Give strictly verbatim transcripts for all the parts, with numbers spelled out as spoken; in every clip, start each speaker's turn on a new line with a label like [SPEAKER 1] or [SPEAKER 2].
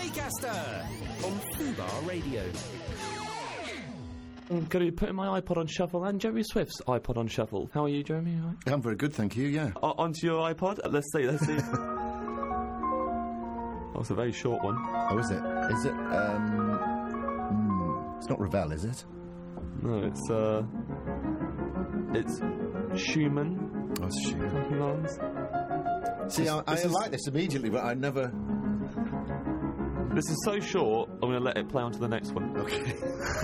[SPEAKER 1] Jaycaster on Fubar Radio.
[SPEAKER 2] I'm going to be putting my iPod on shuffle and Jeremy Swift's iPod on shuffle. How are you, Jeremy? All right?
[SPEAKER 3] I'm very good, thank you, yeah.
[SPEAKER 2] O- onto your iPod? Let's see, let's see. Oh, it's a very short one.
[SPEAKER 3] Oh, is it? Is it, um... Mm, it's not Ravel, is it?
[SPEAKER 2] No, it's, uh... It's Schumann.
[SPEAKER 3] Oh, it's Schumann.
[SPEAKER 2] Lines.
[SPEAKER 3] See,
[SPEAKER 2] This-
[SPEAKER 3] I, I
[SPEAKER 2] this is-
[SPEAKER 3] like this immediately, but I never...
[SPEAKER 2] This is so short, I'm going to let it play on to the next one.
[SPEAKER 3] Okay.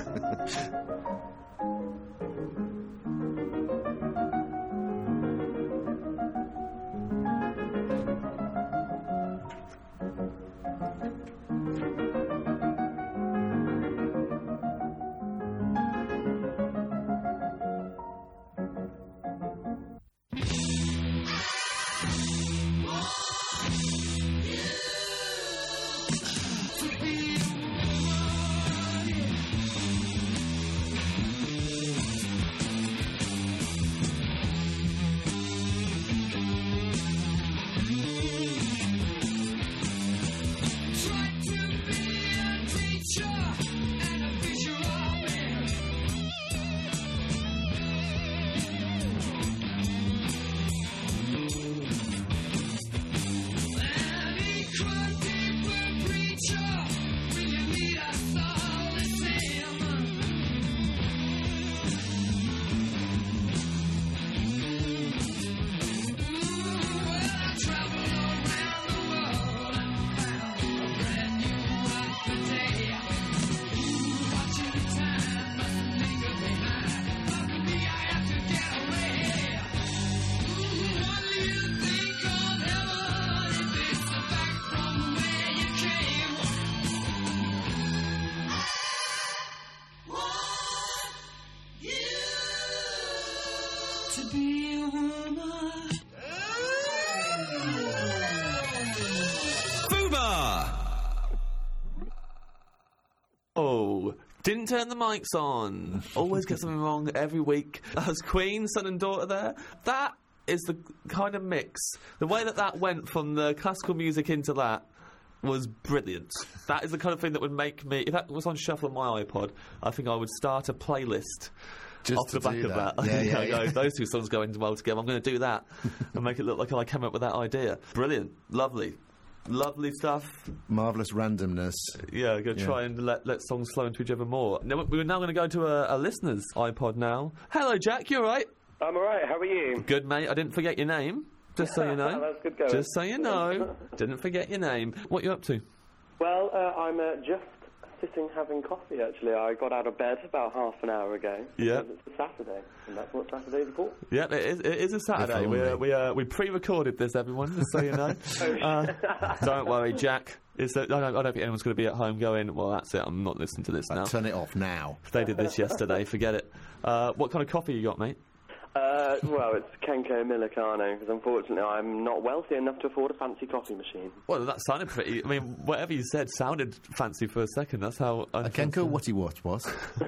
[SPEAKER 2] Oh, didn't turn the mics on. Always get something wrong every week. That was Queen, son and daughter there. That is the kind of mix. The way that that went from the classical music into that was brilliant. That is the kind of thing that would make me... If that was on shuffle on my iPod, I think I would start a playlist
[SPEAKER 3] Just
[SPEAKER 2] off the back
[SPEAKER 3] do
[SPEAKER 2] of
[SPEAKER 3] that.
[SPEAKER 2] that.
[SPEAKER 3] Yeah, yeah,
[SPEAKER 2] I go,
[SPEAKER 3] yeah.
[SPEAKER 2] those two songs go in well together. I'm going to do that and make it look like I came up with that idea. Brilliant. Lovely. Lovely stuff.
[SPEAKER 3] Marvellous randomness.
[SPEAKER 2] Yeah, go
[SPEAKER 3] Yeah.
[SPEAKER 2] try and let, let songs flow into each other more. Now, we're now going to go to a, a listener's iPod now. Hello, Jack, you all right?
[SPEAKER 4] I'm alright, how are you?
[SPEAKER 2] Good, mate. I didn't forget your name, just so you know.
[SPEAKER 4] That's good going.
[SPEAKER 2] Just so you know. Didn't forget your name. What you up to?
[SPEAKER 4] Well, uh, I'm uh, just sitting having coffee, actually. I got out of bed about half an hour ago.
[SPEAKER 2] Yeah.
[SPEAKER 4] Because it's a Saturday, and that's what Saturdays are for.
[SPEAKER 2] Yeah, it is, it is a Saturday.
[SPEAKER 3] If
[SPEAKER 2] We
[SPEAKER 3] only.
[SPEAKER 2] uh, we uh, we pre-recorded this, everyone, just so you know. uh, don't worry, Jack. It's a, I, don't, I don't think anyone's going to be at home going, well, that's it, I'm not listening to this now.
[SPEAKER 3] Turn it off now.
[SPEAKER 2] They did this yesterday, forget it. Uh, what kind of coffee you got, mate?
[SPEAKER 4] Uh, well, it's Kenko Millicano, because unfortunately I'm not wealthy enough to afford a fancy coffee machine.
[SPEAKER 2] Well, that sounded pretty... I mean, whatever you said sounded fancy for a second. That's how...
[SPEAKER 3] A Kenko Whatty What was?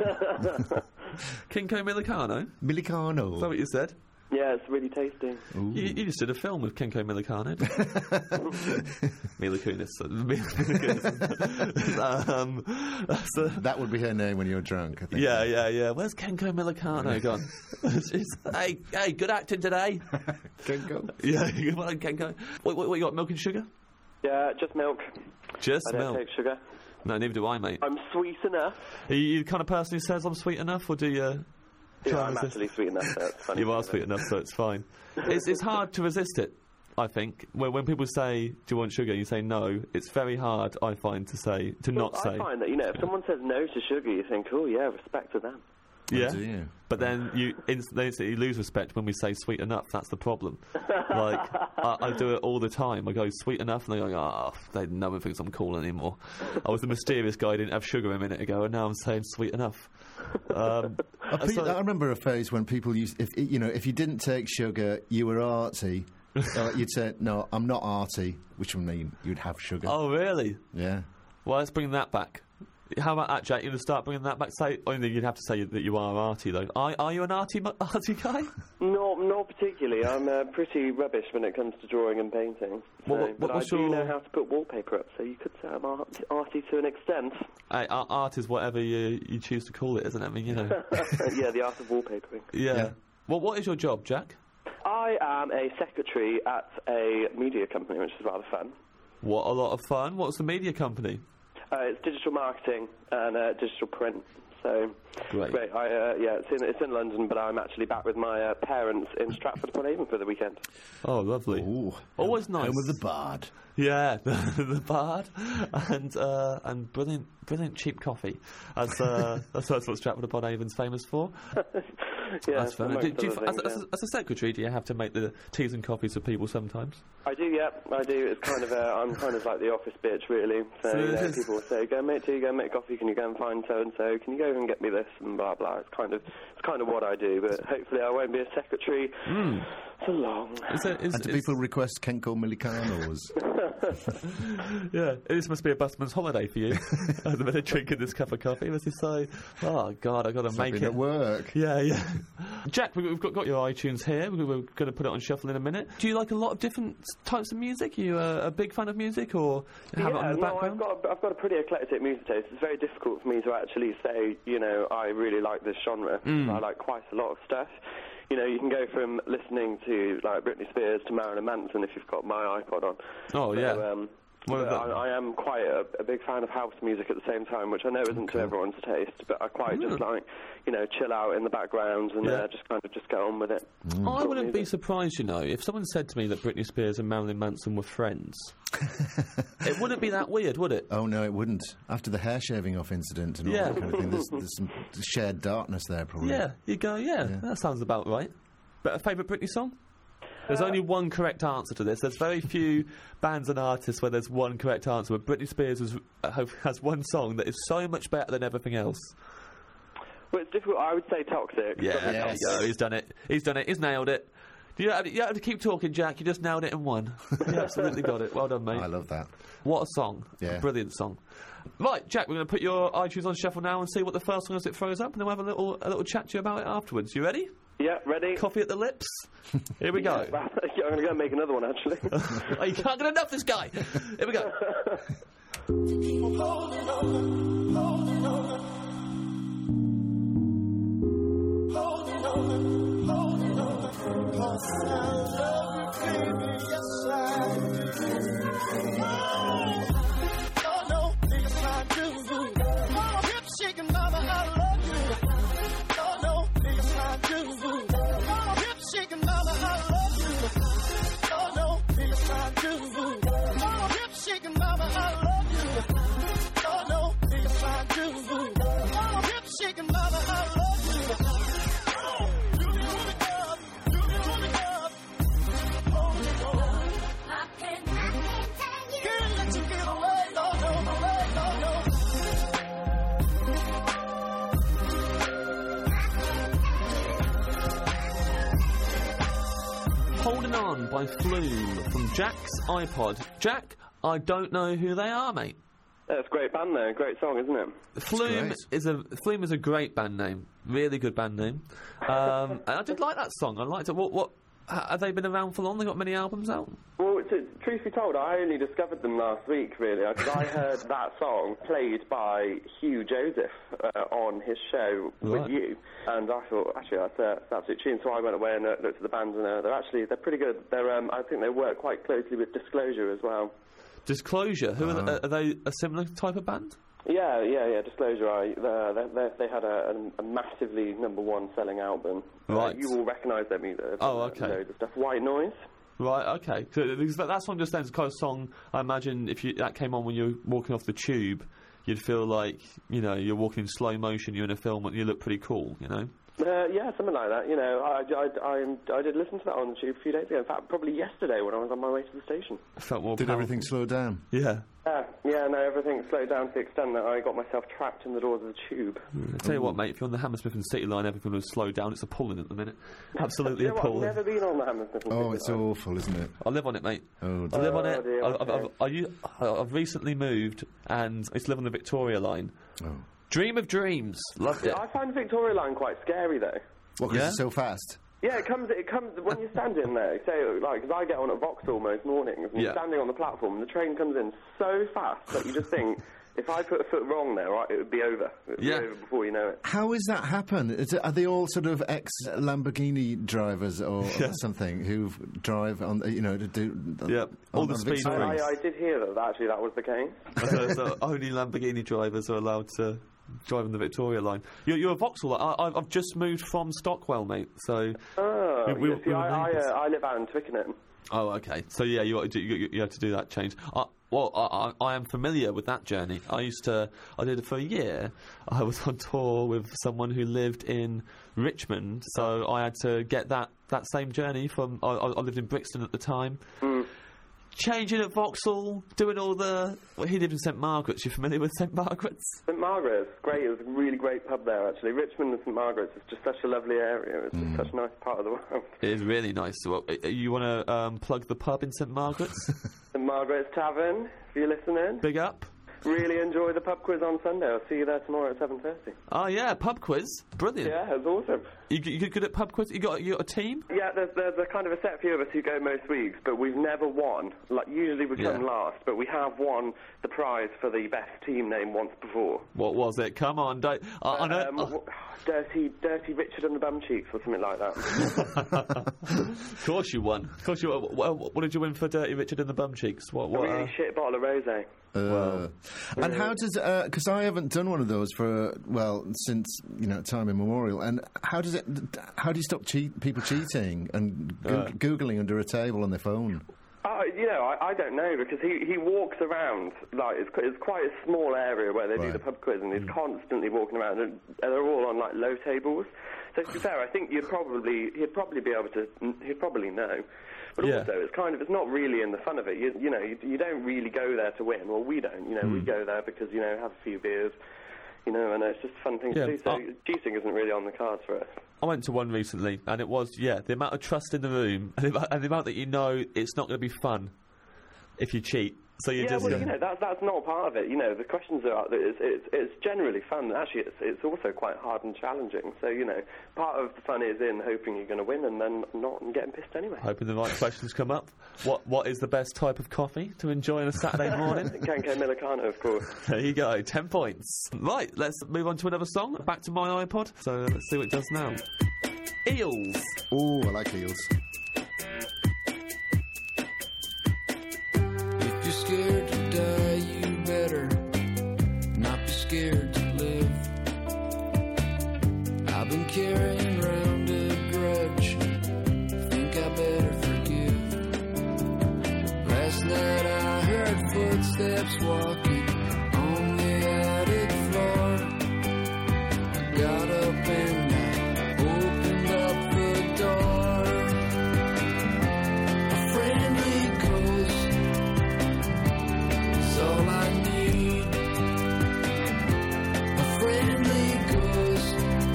[SPEAKER 2] Kinko Millicano? Is that
[SPEAKER 3] Millicano.
[SPEAKER 2] what you said?
[SPEAKER 4] Yeah, it's really tasty.
[SPEAKER 2] You, you just did a film with Kinko Millicano. Mila Kunis. Mila Kunis. um, that's a,
[SPEAKER 3] That would be her name when you're drunk, I think.
[SPEAKER 2] yeah, yeah, yeah. Where's Kinko Millicano gone? She's, hey, hey, good acting today.
[SPEAKER 3] Kenko.
[SPEAKER 2] Yeah, good one, Kinko. What, what, what, you got, milk and sugar?
[SPEAKER 4] Yeah, just milk.
[SPEAKER 2] Just
[SPEAKER 4] I don't
[SPEAKER 2] milk.
[SPEAKER 4] take sugar.
[SPEAKER 2] No, neither do I, mate.
[SPEAKER 4] I'm sweet enough.
[SPEAKER 2] Are you, you the kind of person who says I'm sweet enough, or do you...
[SPEAKER 4] Yeah,
[SPEAKER 2] try
[SPEAKER 4] I'm
[SPEAKER 2] and resist?
[SPEAKER 4] actually sweet enough, so it's funny.
[SPEAKER 2] You are sweet enough, so it's fine. It's it's hard to resist it, I think. When, when people say, do you want sugar, and you say no, it's very hard, I find, to say, to
[SPEAKER 4] Well,
[SPEAKER 2] not
[SPEAKER 4] I
[SPEAKER 2] say.
[SPEAKER 4] find that, you know, if someone says no to sugar, you think, oh, yeah, respect to them.
[SPEAKER 2] Yeah.
[SPEAKER 3] Do you?
[SPEAKER 2] But then you inst- they instantly lose respect when we say sweet enough. That's the problem. Like, I, I do it all the time. I go sweet enough, and they go, oh, they no one thinks I'm cool anymore. I was the mysterious guy who didn't have sugar a minute ago, and now I'm saying sweet enough. Um,
[SPEAKER 3] I, pe-
[SPEAKER 2] so-
[SPEAKER 3] I remember a phase when people used, if you know, if you didn't take sugar, you were arty. uh, you'd say, "No, I'm not arty," which would mean you'd have sugar.
[SPEAKER 2] oh, really?
[SPEAKER 3] Yeah.
[SPEAKER 2] Well, let's bring that back. How about that, Jack? You going to start bringing that back? Say, only you'd have to say that you are arty, though. Are, are you an arty, arty guy?
[SPEAKER 4] No, not particularly. I'm uh, pretty rubbish when it comes to drawing and painting. So,
[SPEAKER 2] What- what-
[SPEAKER 4] but I
[SPEAKER 2] what's
[SPEAKER 4] do
[SPEAKER 2] your-
[SPEAKER 4] know how to put wallpaper up, so you could say I'm art- arty to an extent.
[SPEAKER 2] Hey, art, art is whatever you, you choose to call it, isn't it? I mean, you know.
[SPEAKER 4] Yeah, the art of wallpapering.
[SPEAKER 2] Yeah.
[SPEAKER 3] Yeah.
[SPEAKER 2] Well, what is your job, Jack?
[SPEAKER 4] I am a secretary at a media company, which is rather fun.
[SPEAKER 2] What a lot of fun. What's the media company?
[SPEAKER 4] Uh, it's digital marketing and uh, digital print. So
[SPEAKER 2] Great.
[SPEAKER 4] great. I, uh, yeah, it's in, it's in London, but I'm actually back with my uh, parents in Stratford upon Avon for the weekend.
[SPEAKER 2] Oh, lovely.
[SPEAKER 3] Ooh.
[SPEAKER 2] Always nice.
[SPEAKER 3] Home of the Bard.
[SPEAKER 2] Yeah, the, the Bard, and uh, and brilliant, brilliant cheap coffee. As uh, that's, that's what Stratford upon Avon's famous for.
[SPEAKER 4] Yeah,
[SPEAKER 2] That's fair.
[SPEAKER 4] amongst
[SPEAKER 2] Do, do you,
[SPEAKER 4] other
[SPEAKER 2] as,
[SPEAKER 4] things,
[SPEAKER 2] as,
[SPEAKER 4] yeah.
[SPEAKER 2] as a secretary, do you have to make the teas and coffees for people sometimes?
[SPEAKER 4] I do, yeah, I do. It's kind of, uh, I'm kind of like the office bitch, really. So,
[SPEAKER 2] So
[SPEAKER 4] you
[SPEAKER 2] it
[SPEAKER 4] know,
[SPEAKER 2] is-
[SPEAKER 4] people will say, go and make tea, go and make coffee, can you go and find so-and-so, can you go and get me this, and blah, blah. It's kind of, it's kind of what I do, but hopefully I won't be a secretary for long.
[SPEAKER 2] Is it, is,
[SPEAKER 3] And do
[SPEAKER 2] is-
[SPEAKER 3] people request Kenko Milicanos?
[SPEAKER 2] yeah, this must be a busman's holiday for you. At the minute drinking this cup of coffee, must you say, oh, God, I've got to make
[SPEAKER 3] Been
[SPEAKER 2] it.
[SPEAKER 3] at work.
[SPEAKER 2] Yeah, yeah. Jack, we- we've got, got your iTunes here. We're, we're going to put it on shuffle in a minute. Do you like a lot of different types of music? Are you a, a big fan of music, or have it
[SPEAKER 4] Yeah,
[SPEAKER 2] on the
[SPEAKER 4] no, I've
[SPEAKER 2] background?
[SPEAKER 4] got, a, I've got a pretty eclectic music taste. It's very difficult for me to actually say, you know, I really like this genre.
[SPEAKER 2] Mm.
[SPEAKER 4] I like quite a lot of stuff. You know, you can go from listening to, like, Britney Spears to Marilyn Manson if you've got my iPod on.
[SPEAKER 2] Oh,
[SPEAKER 4] So,
[SPEAKER 2] yeah.
[SPEAKER 4] Um,
[SPEAKER 2] What is
[SPEAKER 4] but
[SPEAKER 2] that?
[SPEAKER 4] I, I am quite a, a big fan of house music at the same time, which I know isn't to everyone's taste, but I quite just like, you know, chill out in the background and
[SPEAKER 2] Yeah.
[SPEAKER 4] uh, just kind of just get on with it.
[SPEAKER 2] I wouldn't be
[SPEAKER 4] music.
[SPEAKER 2] surprised, you know, if someone said to me that Britney Spears and Marilyn Manson were friends. It wouldn't be that weird, would it?
[SPEAKER 3] Oh, no, it wouldn't. After the hair shaving off incident and all
[SPEAKER 2] Yeah.
[SPEAKER 3] that kind of thing, there's, there's some shared darkness there, probably.
[SPEAKER 2] Yeah, you go, yeah,
[SPEAKER 3] Yeah.
[SPEAKER 2] that sounds about right. But a favourite Britney song? There's only one correct answer to this. There's very few bands and artists where there's one correct answer, but Britney Spears has, uh, has one song that is so much better than everything else.
[SPEAKER 4] Well, it's difficult. I would say Toxic.
[SPEAKER 2] Yeah,
[SPEAKER 4] Something
[SPEAKER 2] there
[SPEAKER 3] Yes.
[SPEAKER 2] you go. He's done it. He's done it. He's nailed it. You don't, have to, you don't have to keep talking, Jack. You just nailed it in one. You absolutely got it. Well done, mate.
[SPEAKER 3] I love that.
[SPEAKER 2] What a song.
[SPEAKER 3] Yeah.
[SPEAKER 2] A brilliant song. Right, Jack, we're going to put your iTunes on shuffle now and see what the first song is it throws up, and then we'll have a little, a little chat to you about it afterwards. You ready?
[SPEAKER 4] Yeah, ready?
[SPEAKER 2] Coffee at the lips? Here we go.
[SPEAKER 4] Yeah, I'm going to go and make another one, actually.
[SPEAKER 2] Oh, you can't get enough, this guy. Here we go. Holding On by Flume from Jack's iPod. Jack, I don't know who they are, mate.
[SPEAKER 4] That's a great band, though. Great song, isn't it?
[SPEAKER 2] Flume
[SPEAKER 3] great.
[SPEAKER 2] is a Flume is a great band name, really good band name. Um, and I did like that song. I liked it. What? What? ha- Have they been around for long? They got many albums out.
[SPEAKER 4] Well, to, truth be told, I only discovered them last week, really, because I heard that song played by Hugh Joseph uh, on his show
[SPEAKER 2] Right.
[SPEAKER 4] with you, and I thought, actually, that's, uh, that's absolute tune. So I went away and uh, looked at the bands, and uh, they're actually they're pretty good. They're um, I think they work quite closely with Disclosure as well.
[SPEAKER 2] Disclosure. Who are, the, are they? A similar type of band?
[SPEAKER 4] Yeah, yeah, yeah. Disclosure. I uh, they, they, they had a, a, a massively number one selling album.
[SPEAKER 2] Right.
[SPEAKER 4] Uh, you will recognise them either.
[SPEAKER 2] Oh, okay.
[SPEAKER 4] Loads of stuff. White Noise.
[SPEAKER 2] Right. Okay. So, because that, that song just sounds the kind of song. I imagine if you that came on when you were walking off the tube, you'd feel like you know you're walking in slow motion. You're in a film and you look pretty cool. You know.
[SPEAKER 4] Uh, yeah, something like that. You know, I, I, I, I did listen to that on the tube a few days ago. In fact, probably yesterday when I was on my way to the station.
[SPEAKER 2] I felt more.
[SPEAKER 3] Did
[SPEAKER 2] powerful.
[SPEAKER 3] everything slow down?
[SPEAKER 2] Yeah.
[SPEAKER 4] Yeah, yeah, no, everything slowed down to the extent that I got myself trapped in the doors of the tube.
[SPEAKER 2] I tell you what, mate, if you're on the Hammersmith and City line, everything will slow down. It's appalling at the minute. Absolutely
[SPEAKER 4] You know what, I've
[SPEAKER 2] appalling.
[SPEAKER 4] never been on the Hammersmith and
[SPEAKER 3] Oh,
[SPEAKER 4] City
[SPEAKER 3] it's
[SPEAKER 4] line.
[SPEAKER 3] awful, isn't it?
[SPEAKER 2] I live on it, mate.
[SPEAKER 3] Oh,
[SPEAKER 2] I
[SPEAKER 3] dear.
[SPEAKER 2] live on
[SPEAKER 4] Oh,
[SPEAKER 2] it.
[SPEAKER 4] dear,
[SPEAKER 2] I've, I've,
[SPEAKER 4] okay.
[SPEAKER 2] I've, I u- I've recently moved, and I used to live on the Victoria line.
[SPEAKER 3] Oh.
[SPEAKER 2] Dream of dreams. Loved it.
[SPEAKER 4] I find Victoria Line quite scary, though.
[SPEAKER 3] What, 'cause
[SPEAKER 2] Yeah?
[SPEAKER 3] it's so fast?
[SPEAKER 4] Yeah, it comes. It comes when you're standing there. Say, like, 'cause I get on at Vauxhall most mornings, and
[SPEAKER 2] Yeah.
[SPEAKER 4] you're standing on the platform, and the train comes in so fast that you just think, if I put a foot wrong there, right, it would be over. It would
[SPEAKER 2] Yeah.
[SPEAKER 4] be over before you know it.
[SPEAKER 3] How is that happen? Is it, are they all sort of ex-Lamborghini drivers or, or something who drive on, you know, to do...
[SPEAKER 2] Yeah, all
[SPEAKER 3] on-
[SPEAKER 2] the
[SPEAKER 3] on
[SPEAKER 2] speed
[SPEAKER 3] Victoria?
[SPEAKER 2] brakes.
[SPEAKER 4] I, I did hear that actually that was the case.
[SPEAKER 2] so, so only Lamborghini drivers are allowed to drive on the Victoria line. You're, you're a Vauxhall. I, I've I've just moved from Stockwell, mate. So.
[SPEAKER 4] Oh,
[SPEAKER 2] We- we-
[SPEAKER 4] yeah, see,
[SPEAKER 2] we were
[SPEAKER 4] I, I,
[SPEAKER 2] neighbours.
[SPEAKER 4] uh, I live out in Twickenham.
[SPEAKER 2] Oh, okay. So yeah, you you, you, you have to do that change. Uh, well, I, I, I am familiar with that journey. I used to. I did it for a year. I was on tour with someone who lived in Richmond, so I had to get that, that same journey from. I, I lived in Brixton at the time.
[SPEAKER 4] Mm.
[SPEAKER 2] Changing at Vauxhall, doing all the. Well, he lived in Saint Margaret's. You familiar with Saint Margaret's?
[SPEAKER 4] Saint Margaret's, great. It was a really great pub there, actually. Richmond and Saint Margaret's is just such a lovely area. It's just such a nice part of the world.
[SPEAKER 2] It is really nice. Well, uh, you want to um, plug the pub in Saint Margaret's?
[SPEAKER 4] Saint Margaret's Tavern, if you're listening.
[SPEAKER 2] Big up.
[SPEAKER 4] Really enjoy the pub quiz on Sunday. I'll see you there tomorrow at seven thirty.
[SPEAKER 2] Oh yeah, pub quiz. Brilliant.
[SPEAKER 4] Yeah, it was awesome.
[SPEAKER 2] You, you good at pub quiz? You got you got a team?
[SPEAKER 4] Yeah, there's, there's a kind of a set few of us who go most weeks, but we've never won. Like, usually we come
[SPEAKER 2] Yeah.
[SPEAKER 4] last, but we have won the prize for the best team name once before.
[SPEAKER 2] What was it? Come on, don't. I, I know.
[SPEAKER 4] Um,
[SPEAKER 2] oh,
[SPEAKER 4] w- dirty, dirty Richard and the Bum Cheeks or something like that.
[SPEAKER 2] of course you won. Of course you won. What, what did you win for Dirty Richard and the Bum Cheeks? What?
[SPEAKER 4] A
[SPEAKER 2] What?
[SPEAKER 4] really
[SPEAKER 2] uh,
[SPEAKER 4] shit bottle of rosé.
[SPEAKER 3] Uh, and how does because I haven't done one of those for well since you know time immemorial. And how does it? How do you stop cheat, people cheating and goo-
[SPEAKER 2] Uh.
[SPEAKER 3] googling under a table on their phone?
[SPEAKER 4] Uh, you know, I, I don't know, because he, he walks around, like, it's, qu- it's quite a small area where they do
[SPEAKER 3] Right.
[SPEAKER 4] the pub quiz, and he's constantly walking around, and they're all on, like, low tables. So, to be fair, I think you'd probably, he'd probably be able to, he'd probably know. But
[SPEAKER 2] Yeah.
[SPEAKER 4] also, it's kind of, it's not really in the fun of it. You, you know, you, you don't really go there to win. Well, we don't, you know, we go there because, you know, have a few beers, you know, and it's just a fun thing
[SPEAKER 2] Yeah,
[SPEAKER 4] to do. So,
[SPEAKER 2] uh,
[SPEAKER 4] cheating isn't really on the cards for us.
[SPEAKER 2] I went to one recently, and it was yeah the amount of trust in the room, and the, amount- and the amount that you know it's not going to be fun if you cheat. So you
[SPEAKER 4] Yeah,
[SPEAKER 2] just
[SPEAKER 4] well, you know, that's that's not part of it. You know, the questions are it's it's, it's generally fun. And actually, it's it's also quite hard and challenging. So you know, part of the fun is in hoping you're going to win and then not and getting pissed anyway.
[SPEAKER 2] hoping the right questions come up. What What is the best type of coffee to enjoy on a Saturday morning?
[SPEAKER 4] Kenko Milicano, of course.
[SPEAKER 2] There you go, ten points. Right, let's move on to another song. Back to my iPod. So let's see what it does now. Eels.
[SPEAKER 3] Oh, I like eels.
[SPEAKER 5] If you're scared to die, you better not be scared to live. I've been carrying around a grudge, think I better forgive. Last night I heard footsteps walking on the attic floor. I got up and I opened up the door. A friendly ghost is all I need. A friendly ghost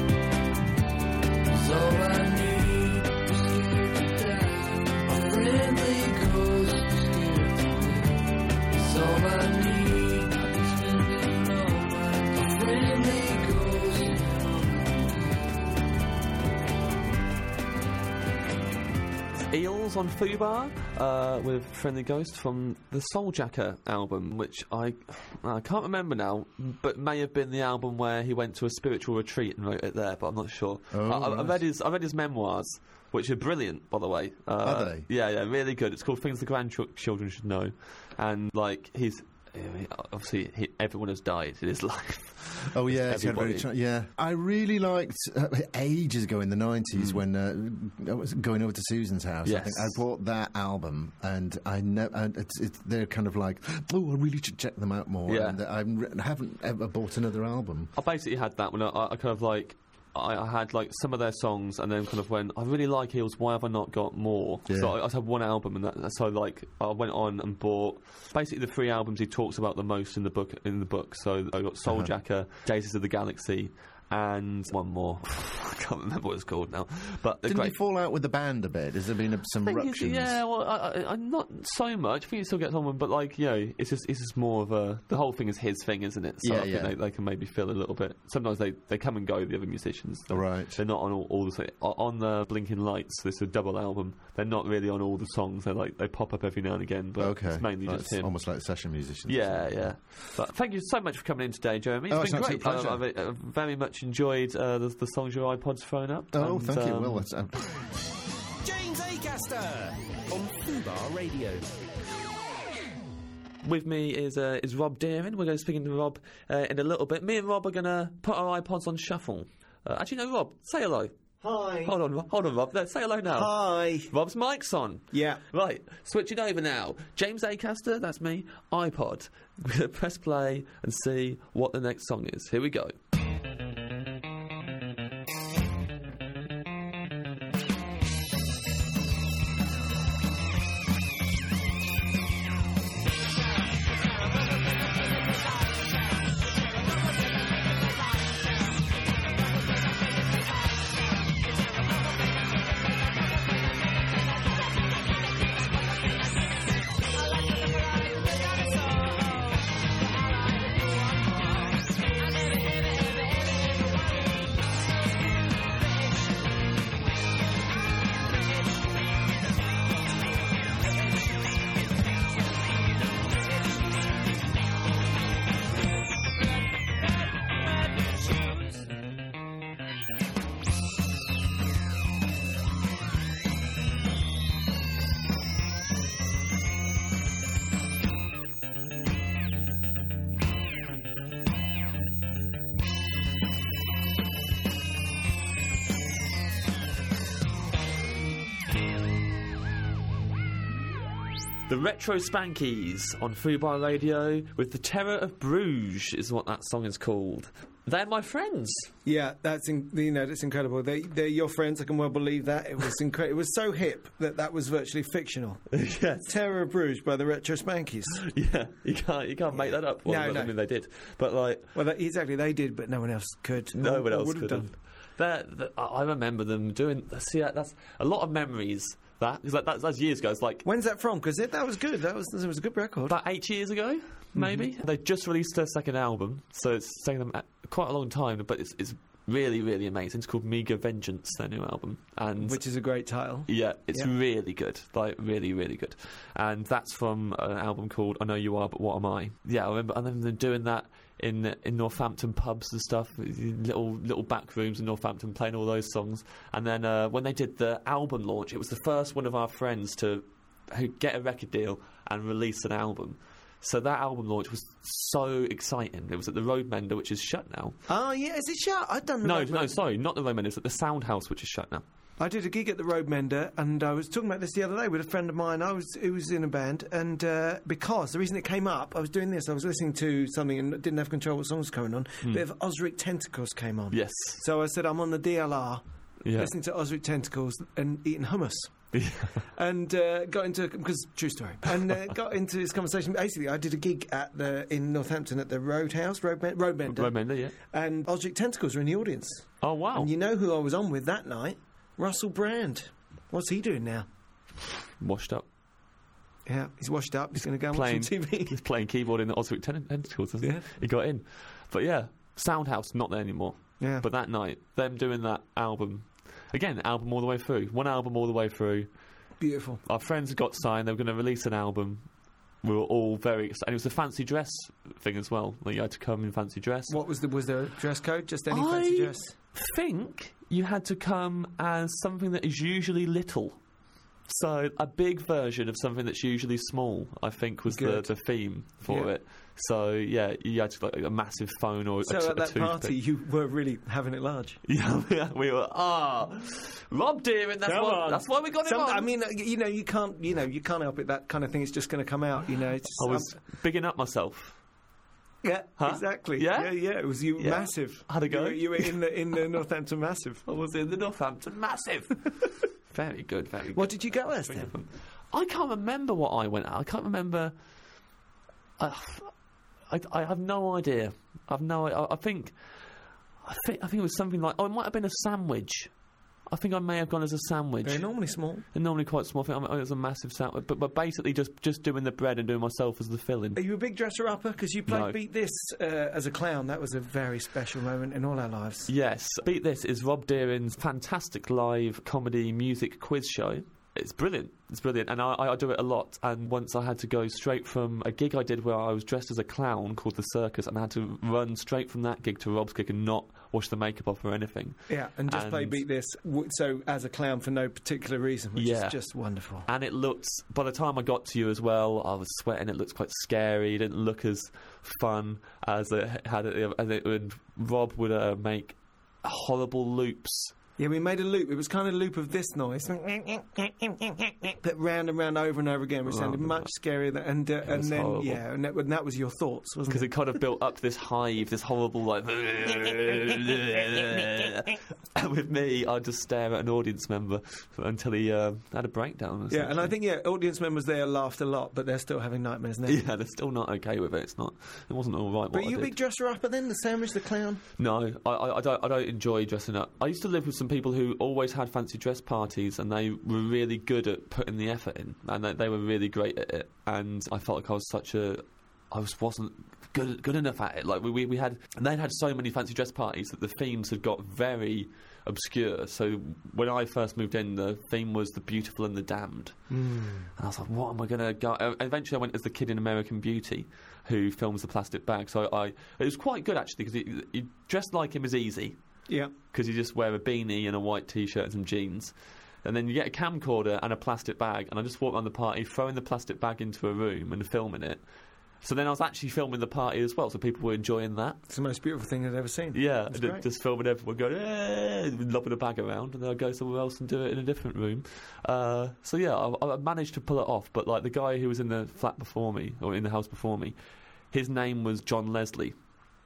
[SPEAKER 5] is all I need. I'm scared to die. A friendly ghost is scared to live. It's all I need. I've been spending all my time. A friendly ghost is all I need.
[SPEAKER 2] Eels on Fubar uh, with Friendly Ghost from the Souljacker album, which I I can't remember now, but may have been the album where he went to a spiritual retreat and wrote it there, but I'm not sure.
[SPEAKER 3] Oh,
[SPEAKER 2] I, I, I
[SPEAKER 3] right.
[SPEAKER 2] read his I read his memoirs, which are brilliant, by the way. Uh,
[SPEAKER 3] Are they?
[SPEAKER 2] Yeah, yeah, really good. It's called Things the Grandchildren Should Know, and like he's. I mean, obviously, he, everyone has died in his life.
[SPEAKER 3] Oh yeah, it's had very
[SPEAKER 2] Everybody.
[SPEAKER 3] tra- yeah. I really liked uh, ages ago in the nineties when uh, I was going over to Susan's house. I
[SPEAKER 2] Yes.
[SPEAKER 3] think I bought that album, and I know and it's, it's, they're kind of like, oh, I really should check them out more.
[SPEAKER 2] Yeah.
[SPEAKER 3] And I re- haven't ever bought another album.
[SPEAKER 2] I basically had that when I, I kind of like I, I had like some of their songs, and then kind of went, I really like Eels. Why have I not got more?
[SPEAKER 3] Yeah.
[SPEAKER 2] So I, I just had one album, and that, so like I went on and bought basically the three albums he talks about the most in the book. In the book, so I got Souljacker, uh-huh. Daisies of the Galaxy, and one more. I can't remember what it's called now. But
[SPEAKER 3] Didn't
[SPEAKER 2] great.
[SPEAKER 3] he fall out with the band a bit? Has there been a, some
[SPEAKER 2] I think
[SPEAKER 3] ructions?
[SPEAKER 2] it's- Yeah, well, I, I, I, not so much. I think he still gets on with, but like, you know, it's just it's just more of a. The whole thing is his thing, isn't it? So
[SPEAKER 3] Yeah,
[SPEAKER 2] I think
[SPEAKER 3] yeah.
[SPEAKER 2] they, they can maybe feel a little bit. Sometimes they, they come and go. The other musicians, They're-
[SPEAKER 3] Right.
[SPEAKER 2] They're not on all, all the on the Blinking Lights. This is a double album. They're not really on all the songs. They're like they pop up every now and again, but
[SPEAKER 3] Okay.
[SPEAKER 2] it's mainly
[SPEAKER 3] Right,
[SPEAKER 2] just
[SPEAKER 3] it's
[SPEAKER 2] him.
[SPEAKER 3] almost like session musicians.
[SPEAKER 2] Yeah, yeah. But thank you so much for coming in today, Jeremy. It's
[SPEAKER 3] Oh,
[SPEAKER 2] been
[SPEAKER 3] it's an
[SPEAKER 2] great.
[SPEAKER 3] absolute pleasure.
[SPEAKER 2] I, I've uh, very much enjoyed uh, the, the songs your iPod's thrown up.
[SPEAKER 3] Oh,
[SPEAKER 2] and,
[SPEAKER 3] thank you.
[SPEAKER 2] um,
[SPEAKER 3] Well, it's, uh,
[SPEAKER 1] James Acaster on Fubar Radio.
[SPEAKER 2] With me is uh, is Rob Deering. We're going to speak to Rob uh, in a little bit. Me and Rob are going to put our iPods on shuffle. Uh, actually, no, Rob, say hello.
[SPEAKER 6] Hi.
[SPEAKER 2] Hold on, Rob- hold on, Rob. Let's say hello now.
[SPEAKER 6] Hi.
[SPEAKER 2] Rob's mic's on.
[SPEAKER 6] Yeah.
[SPEAKER 2] Right, switch it over now. James Acaster, that's me, iPod. We're going to press play and see what the next song is. Here we go. The Retro Spankies on Fubar Radio with The Terror of Bruges is what that song is called. They're my friends.
[SPEAKER 6] Yeah, that's in, you know that's incredible. They they're your friends. I can well believe that. It was incredible. It was so hip that that was virtually fictional.
[SPEAKER 2] Yes.
[SPEAKER 6] Terror of Bruges by the Retro Spankies.
[SPEAKER 2] Yeah, you can't you can't make that up. Well,
[SPEAKER 6] No,
[SPEAKER 2] I
[SPEAKER 6] no.
[SPEAKER 2] mean they did, but like
[SPEAKER 6] Well, that, exactly. They did, but no one else could.
[SPEAKER 2] no
[SPEAKER 6] Or-
[SPEAKER 2] one
[SPEAKER 6] or
[SPEAKER 2] else
[SPEAKER 6] would have
[SPEAKER 2] could have. They're- they're- I I remember them doing. See, that- that's a lot of memories. That because that, that's, that's years ago. It's like
[SPEAKER 6] When's that from? Because that was good. That was it was a good record.
[SPEAKER 2] about eight years ago, maybe.
[SPEAKER 6] Mm-hmm.
[SPEAKER 2] They just released their second album, so it's taken them a- quite a long time, but it's, it's really, really amazing. It's called Meager Vengeance, their new album, and
[SPEAKER 6] Which is a great title.
[SPEAKER 2] yeah, it's
[SPEAKER 6] Yeah.
[SPEAKER 2] really good, like really, really good. And that's from an album called I Know You Are, But What Am I? Yeah, I remember, I remember them doing that in in Northampton pubs and stuff, little little back rooms in Northampton, playing all those songs. And then uh, when they did the album launch, it was the first one of our friends to who get a record deal and release an album. So that album launch was so exciting. It was at the Roadmender, which is shut now.
[SPEAKER 6] Oh yeah, is it shut? I don't know.
[SPEAKER 2] No,
[SPEAKER 6] about
[SPEAKER 2] no,
[SPEAKER 6] that.
[SPEAKER 2] sorry, not the Roadmender. It's at the Sound House, which is shut now.
[SPEAKER 6] I did a gig at the Roadmender, and I was talking about this the other day with a friend of mine. I was who was in a band, and uh, because the reason it came up, I was doing this. I was listening to something and didn't have control what songs was going on. A bit of Osric Tentacles came on.
[SPEAKER 2] Yes.
[SPEAKER 6] So I said I'm on the D L R,
[SPEAKER 2] Yeah.
[SPEAKER 6] listening to Osric Tentacles and eating hummus. And uh, got into because true story, and uh, got into this conversation. Basically, I did a gig at the in Northampton at the Roadhouse, Roadmender, Roadmender,
[SPEAKER 2] Roadmender, yeah.
[SPEAKER 6] and Osric Tentacles were in the audience.
[SPEAKER 2] Oh wow.
[SPEAKER 6] And you know who I was on with that night? Russell Brand. What's he doing now?
[SPEAKER 2] Washed up.
[SPEAKER 6] Yeah, he's washed up. He's going to go and
[SPEAKER 2] Playing,
[SPEAKER 6] watch some T V.
[SPEAKER 2] he's playing keyboard in the Osric Ten- Tentacles, isn't
[SPEAKER 6] Yeah.
[SPEAKER 2] he? He got in. But yeah, Soundhouse, not there anymore.
[SPEAKER 6] Yeah.
[SPEAKER 2] But that night, them doing that album, again, album all the way through, one album all the way through.
[SPEAKER 6] Beautiful.
[SPEAKER 2] Our friends got signed, they were going to release an album. We were all very excited. And it was a fancy dress thing as well. Like you had to come in fancy dress.
[SPEAKER 6] What was the was there a dress code? Just any
[SPEAKER 2] I
[SPEAKER 6] fancy dress?
[SPEAKER 2] think you had to come as something that is usually little. So a big version of something that's usually small, I think, was the,
[SPEAKER 6] Good.
[SPEAKER 2] the theme for
[SPEAKER 6] Yeah.
[SPEAKER 2] it. So yeah, you had to, like a massive phone or
[SPEAKER 6] So
[SPEAKER 2] a, t-
[SPEAKER 6] at that
[SPEAKER 2] a toothpick.
[SPEAKER 6] party, you were really having it large.
[SPEAKER 2] Yeah, yeah, we were. Ah, Rob Deering. That's
[SPEAKER 6] Come
[SPEAKER 2] why.
[SPEAKER 6] on.
[SPEAKER 2] That's why we got him
[SPEAKER 6] Some,
[SPEAKER 2] on.
[SPEAKER 6] I mean, uh, you know, you can't, you know, you can't help it. That kind of thing is just going to come out. You know, it's
[SPEAKER 2] I was bigging up myself.
[SPEAKER 6] Yeah,
[SPEAKER 2] Huh?
[SPEAKER 6] exactly.
[SPEAKER 2] Yeah?
[SPEAKER 6] yeah, yeah. It was you
[SPEAKER 2] Yeah.
[SPEAKER 6] massive.
[SPEAKER 2] How'd it go?
[SPEAKER 6] You, were- you were in the in the Northampton Massive.
[SPEAKER 2] I was in the Northampton Massive. Very good, very good.
[SPEAKER 6] What did you go as then?
[SPEAKER 2] I can't remember what I went at. I can't remember. Uh, I, I have no idea. I've no. I, I think. I think. I think it was something like. Oh, it might have been a sandwich. I think I may have gone as a sandwich.
[SPEAKER 6] They're normally small.
[SPEAKER 2] They're normally quite small. I think it was a massive sandwich, but but basically just just doing the bread and doing myself as the filling.
[SPEAKER 6] Are you a big dresser upper? Because you played
[SPEAKER 2] No.
[SPEAKER 6] Beat This uh, as a clown. That was a very special moment in all our lives.
[SPEAKER 2] Yes. Beat This is Rob Deering's fantastic live comedy music quiz show. It's brilliant. It's brilliant. And I, I do it a lot. And once I had to go straight from a gig I did where I was dressed as a clown called The Circus, and I had to run straight from that gig to Rob's gig and not wash the makeup off or anything.
[SPEAKER 6] Yeah, and just play
[SPEAKER 2] And-
[SPEAKER 6] Beat This. W- so as a clown for no particular reason, which
[SPEAKER 2] Yeah.
[SPEAKER 6] is just wonderful.
[SPEAKER 2] And it looked, by the time I got to you as well, I was sweating. It looked quite scary. It didn't look as fun as it had. It, as it would. Rob would uh, make horrible loops.
[SPEAKER 6] Yeah, we made a loop. It was kind of a loop of this noise that round and round over and over again, which sounded much scarier. Than, and uh, and
[SPEAKER 2] was
[SPEAKER 6] then
[SPEAKER 2] horrible.
[SPEAKER 6] yeah, and that, and that was your thoughts, wasn't
[SPEAKER 2] Because
[SPEAKER 6] it?
[SPEAKER 2] it kind of built up to this hive, this horrible, like. And with me, I'd just stare at an audience member until he uh, had a breakdown.
[SPEAKER 6] Yeah, and I think yeah, audience members there laughed a lot, but they're still having nightmares now.
[SPEAKER 2] Yeah, they're still not okay with it. It's not. It wasn't all right. What
[SPEAKER 6] But
[SPEAKER 2] I
[SPEAKER 6] you a
[SPEAKER 2] did.
[SPEAKER 6] big dresser upper then? The sandwich, the clown?
[SPEAKER 2] No, I, I, I don't. I don't enjoy dressing up. I used to live with some people who always had fancy dress parties, and they were really good at putting the effort in, and they, they were really great at it. And I felt like I was such a, I was wasn't good good enough at it. Like we we, we had, and they'd had so many fancy dress parties that the themes had got very obscure. So when I first moved in, the theme was the beautiful and the damned, mm. and I was like, what am I going to go? Uh, eventually, I went as the kid in American Beauty, who films the plastic bag. So I, it was quite good actually because you dressed like him is easy.
[SPEAKER 6] Yeah.
[SPEAKER 2] Because you just wear a beanie and a white T-shirt and some jeans. And then you get a camcorder and a plastic bag, and I just walk around the party, throwing the plastic bag into a room and filming it. So then I was actually filming the party as well, so people were enjoying that.
[SPEAKER 6] It's the most beautiful thing I've ever seen.
[SPEAKER 2] Yeah,
[SPEAKER 6] It's
[SPEAKER 2] and
[SPEAKER 6] great.
[SPEAKER 2] just filming everyone going, eh, lobbing a bag around, and then I'd go somewhere else and do it in a different room. Uh, so yeah, I, I managed to pull it off, but like the guy who was in the flat before me, or in the house before me, his name was John Leslie,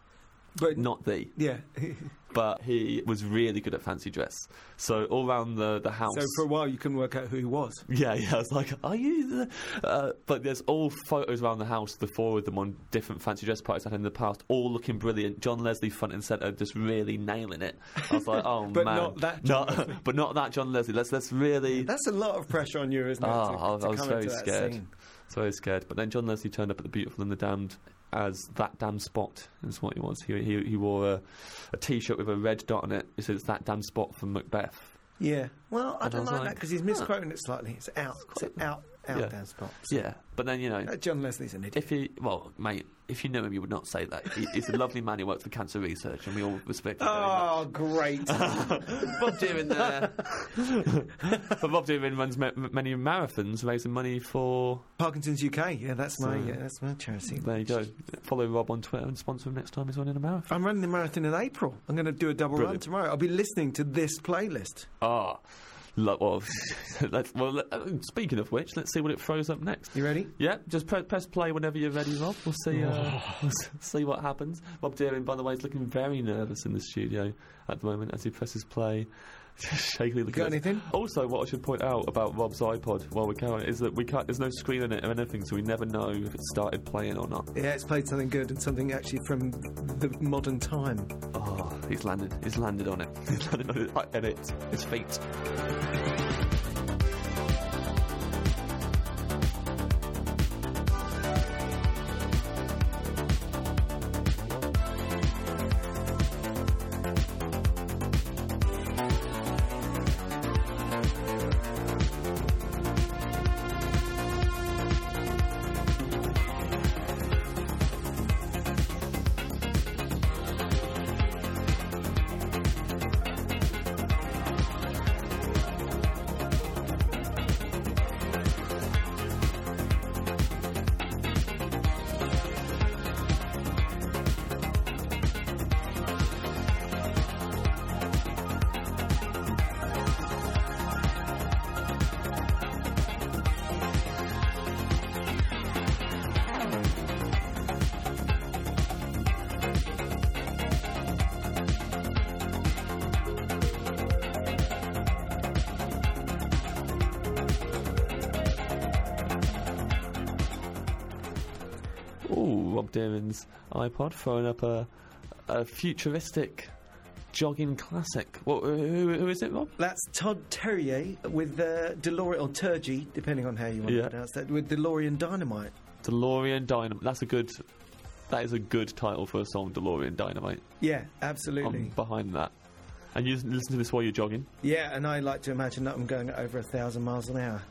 [SPEAKER 6] But
[SPEAKER 2] not the.
[SPEAKER 6] yeah.
[SPEAKER 2] But he was really good at fancy dress. So all around the, the house.
[SPEAKER 6] So for a while you couldn't work out who he was.
[SPEAKER 2] Yeah, yeah. I was like, are you the... Uh, but there's all photos around the house, the four of them on different fancy dress parties I've had in the past, all looking brilliant. John Leslie front and centre, just really nailing it. I was like, oh,
[SPEAKER 6] But
[SPEAKER 2] man.
[SPEAKER 6] not that John
[SPEAKER 2] No,
[SPEAKER 6] Leslie.
[SPEAKER 2] But not that John Leslie. Let's, let's really...
[SPEAKER 6] That's a lot of pressure on you, isn't it?
[SPEAKER 2] Oh,
[SPEAKER 6] to,
[SPEAKER 2] I,
[SPEAKER 6] to
[SPEAKER 2] I was
[SPEAKER 6] come
[SPEAKER 2] very
[SPEAKER 6] into that
[SPEAKER 2] scared.
[SPEAKER 6] scene.
[SPEAKER 2] So very scared. But then John Leslie turned up at The Beautiful and the Damned as That Damn Spot, is what he was. He he, he wore a, a T-shirt with a red dot on it. It says That Damn Spot from Macbeth.
[SPEAKER 6] Yeah. Well, I
[SPEAKER 2] And I
[SPEAKER 6] don't
[SPEAKER 2] was
[SPEAKER 6] like
[SPEAKER 2] like,
[SPEAKER 6] that because he's misquoting it slightly. It's out. It's
[SPEAKER 2] quite-
[SPEAKER 6] out. Out
[SPEAKER 2] Yeah.
[SPEAKER 6] down spot.
[SPEAKER 2] Yeah, but then, you know...
[SPEAKER 6] Uh, John Leslie's an idiot.
[SPEAKER 2] If he, well, mate, if you knew him, you would not say that. He, he's a lovely man who works for cancer research, and we all respect him
[SPEAKER 6] Oh, great.
[SPEAKER 2] very much. Bob Dylan there. But Bob Dylan runs ma- many marathons, raising money for.
[SPEAKER 6] Parkinson's U K. Yeah, that's my
[SPEAKER 2] So-
[SPEAKER 6] yeah, that's my charity.
[SPEAKER 2] There you go. Follow Rob on Twitter and sponsor him next time he's running a marathon.
[SPEAKER 6] I'm running the marathon in April. I'm going to do a double run
[SPEAKER 2] Brilliant.
[SPEAKER 6] tomorrow. I'll be listening to this playlist.
[SPEAKER 2] Ah, lo- well, let's, well, let- uh, speaking of which, let's see what it throws up next.
[SPEAKER 6] You ready?
[SPEAKER 2] Yeah, just pre- press play whenever you're ready, Rob. We'll see. Uh, we'll s- see what happens. Rob Deering, by the way, is looking very nervous in the studio at the moment as he presses play. Shakily looking.
[SPEAKER 6] Got
[SPEAKER 2] at us.
[SPEAKER 6] anything?
[SPEAKER 2] Also, what I should point out about Rob's iPod while we're carrying it is that we can't. There's no screen on it or anything, so we never know if it started playing or not.
[SPEAKER 6] Yeah, it's played something good and something actually from the modern time.
[SPEAKER 2] Oh, he's landed. He's landed on it. He's landed on it. I edit his feet. Ooh, Rob Deeran's iPod throwing up a, a futuristic jogging classic. What, who, who is it, Rob?
[SPEAKER 6] That's Todd Terje with uh, DeLorean, or Turgey, depending on how you want
[SPEAKER 2] Yeah.
[SPEAKER 6] to pronounce that, with DeLorean Dynamite.
[SPEAKER 2] DeLorean Dynamite. That's a good. That is a good title for a song, DeLorean Dynamite.
[SPEAKER 6] Yeah, absolutely.
[SPEAKER 2] I'm behind that. And you listen to this while you're jogging
[SPEAKER 6] Yeah, and I like to imagine that I'm going at over a thousand miles an hour.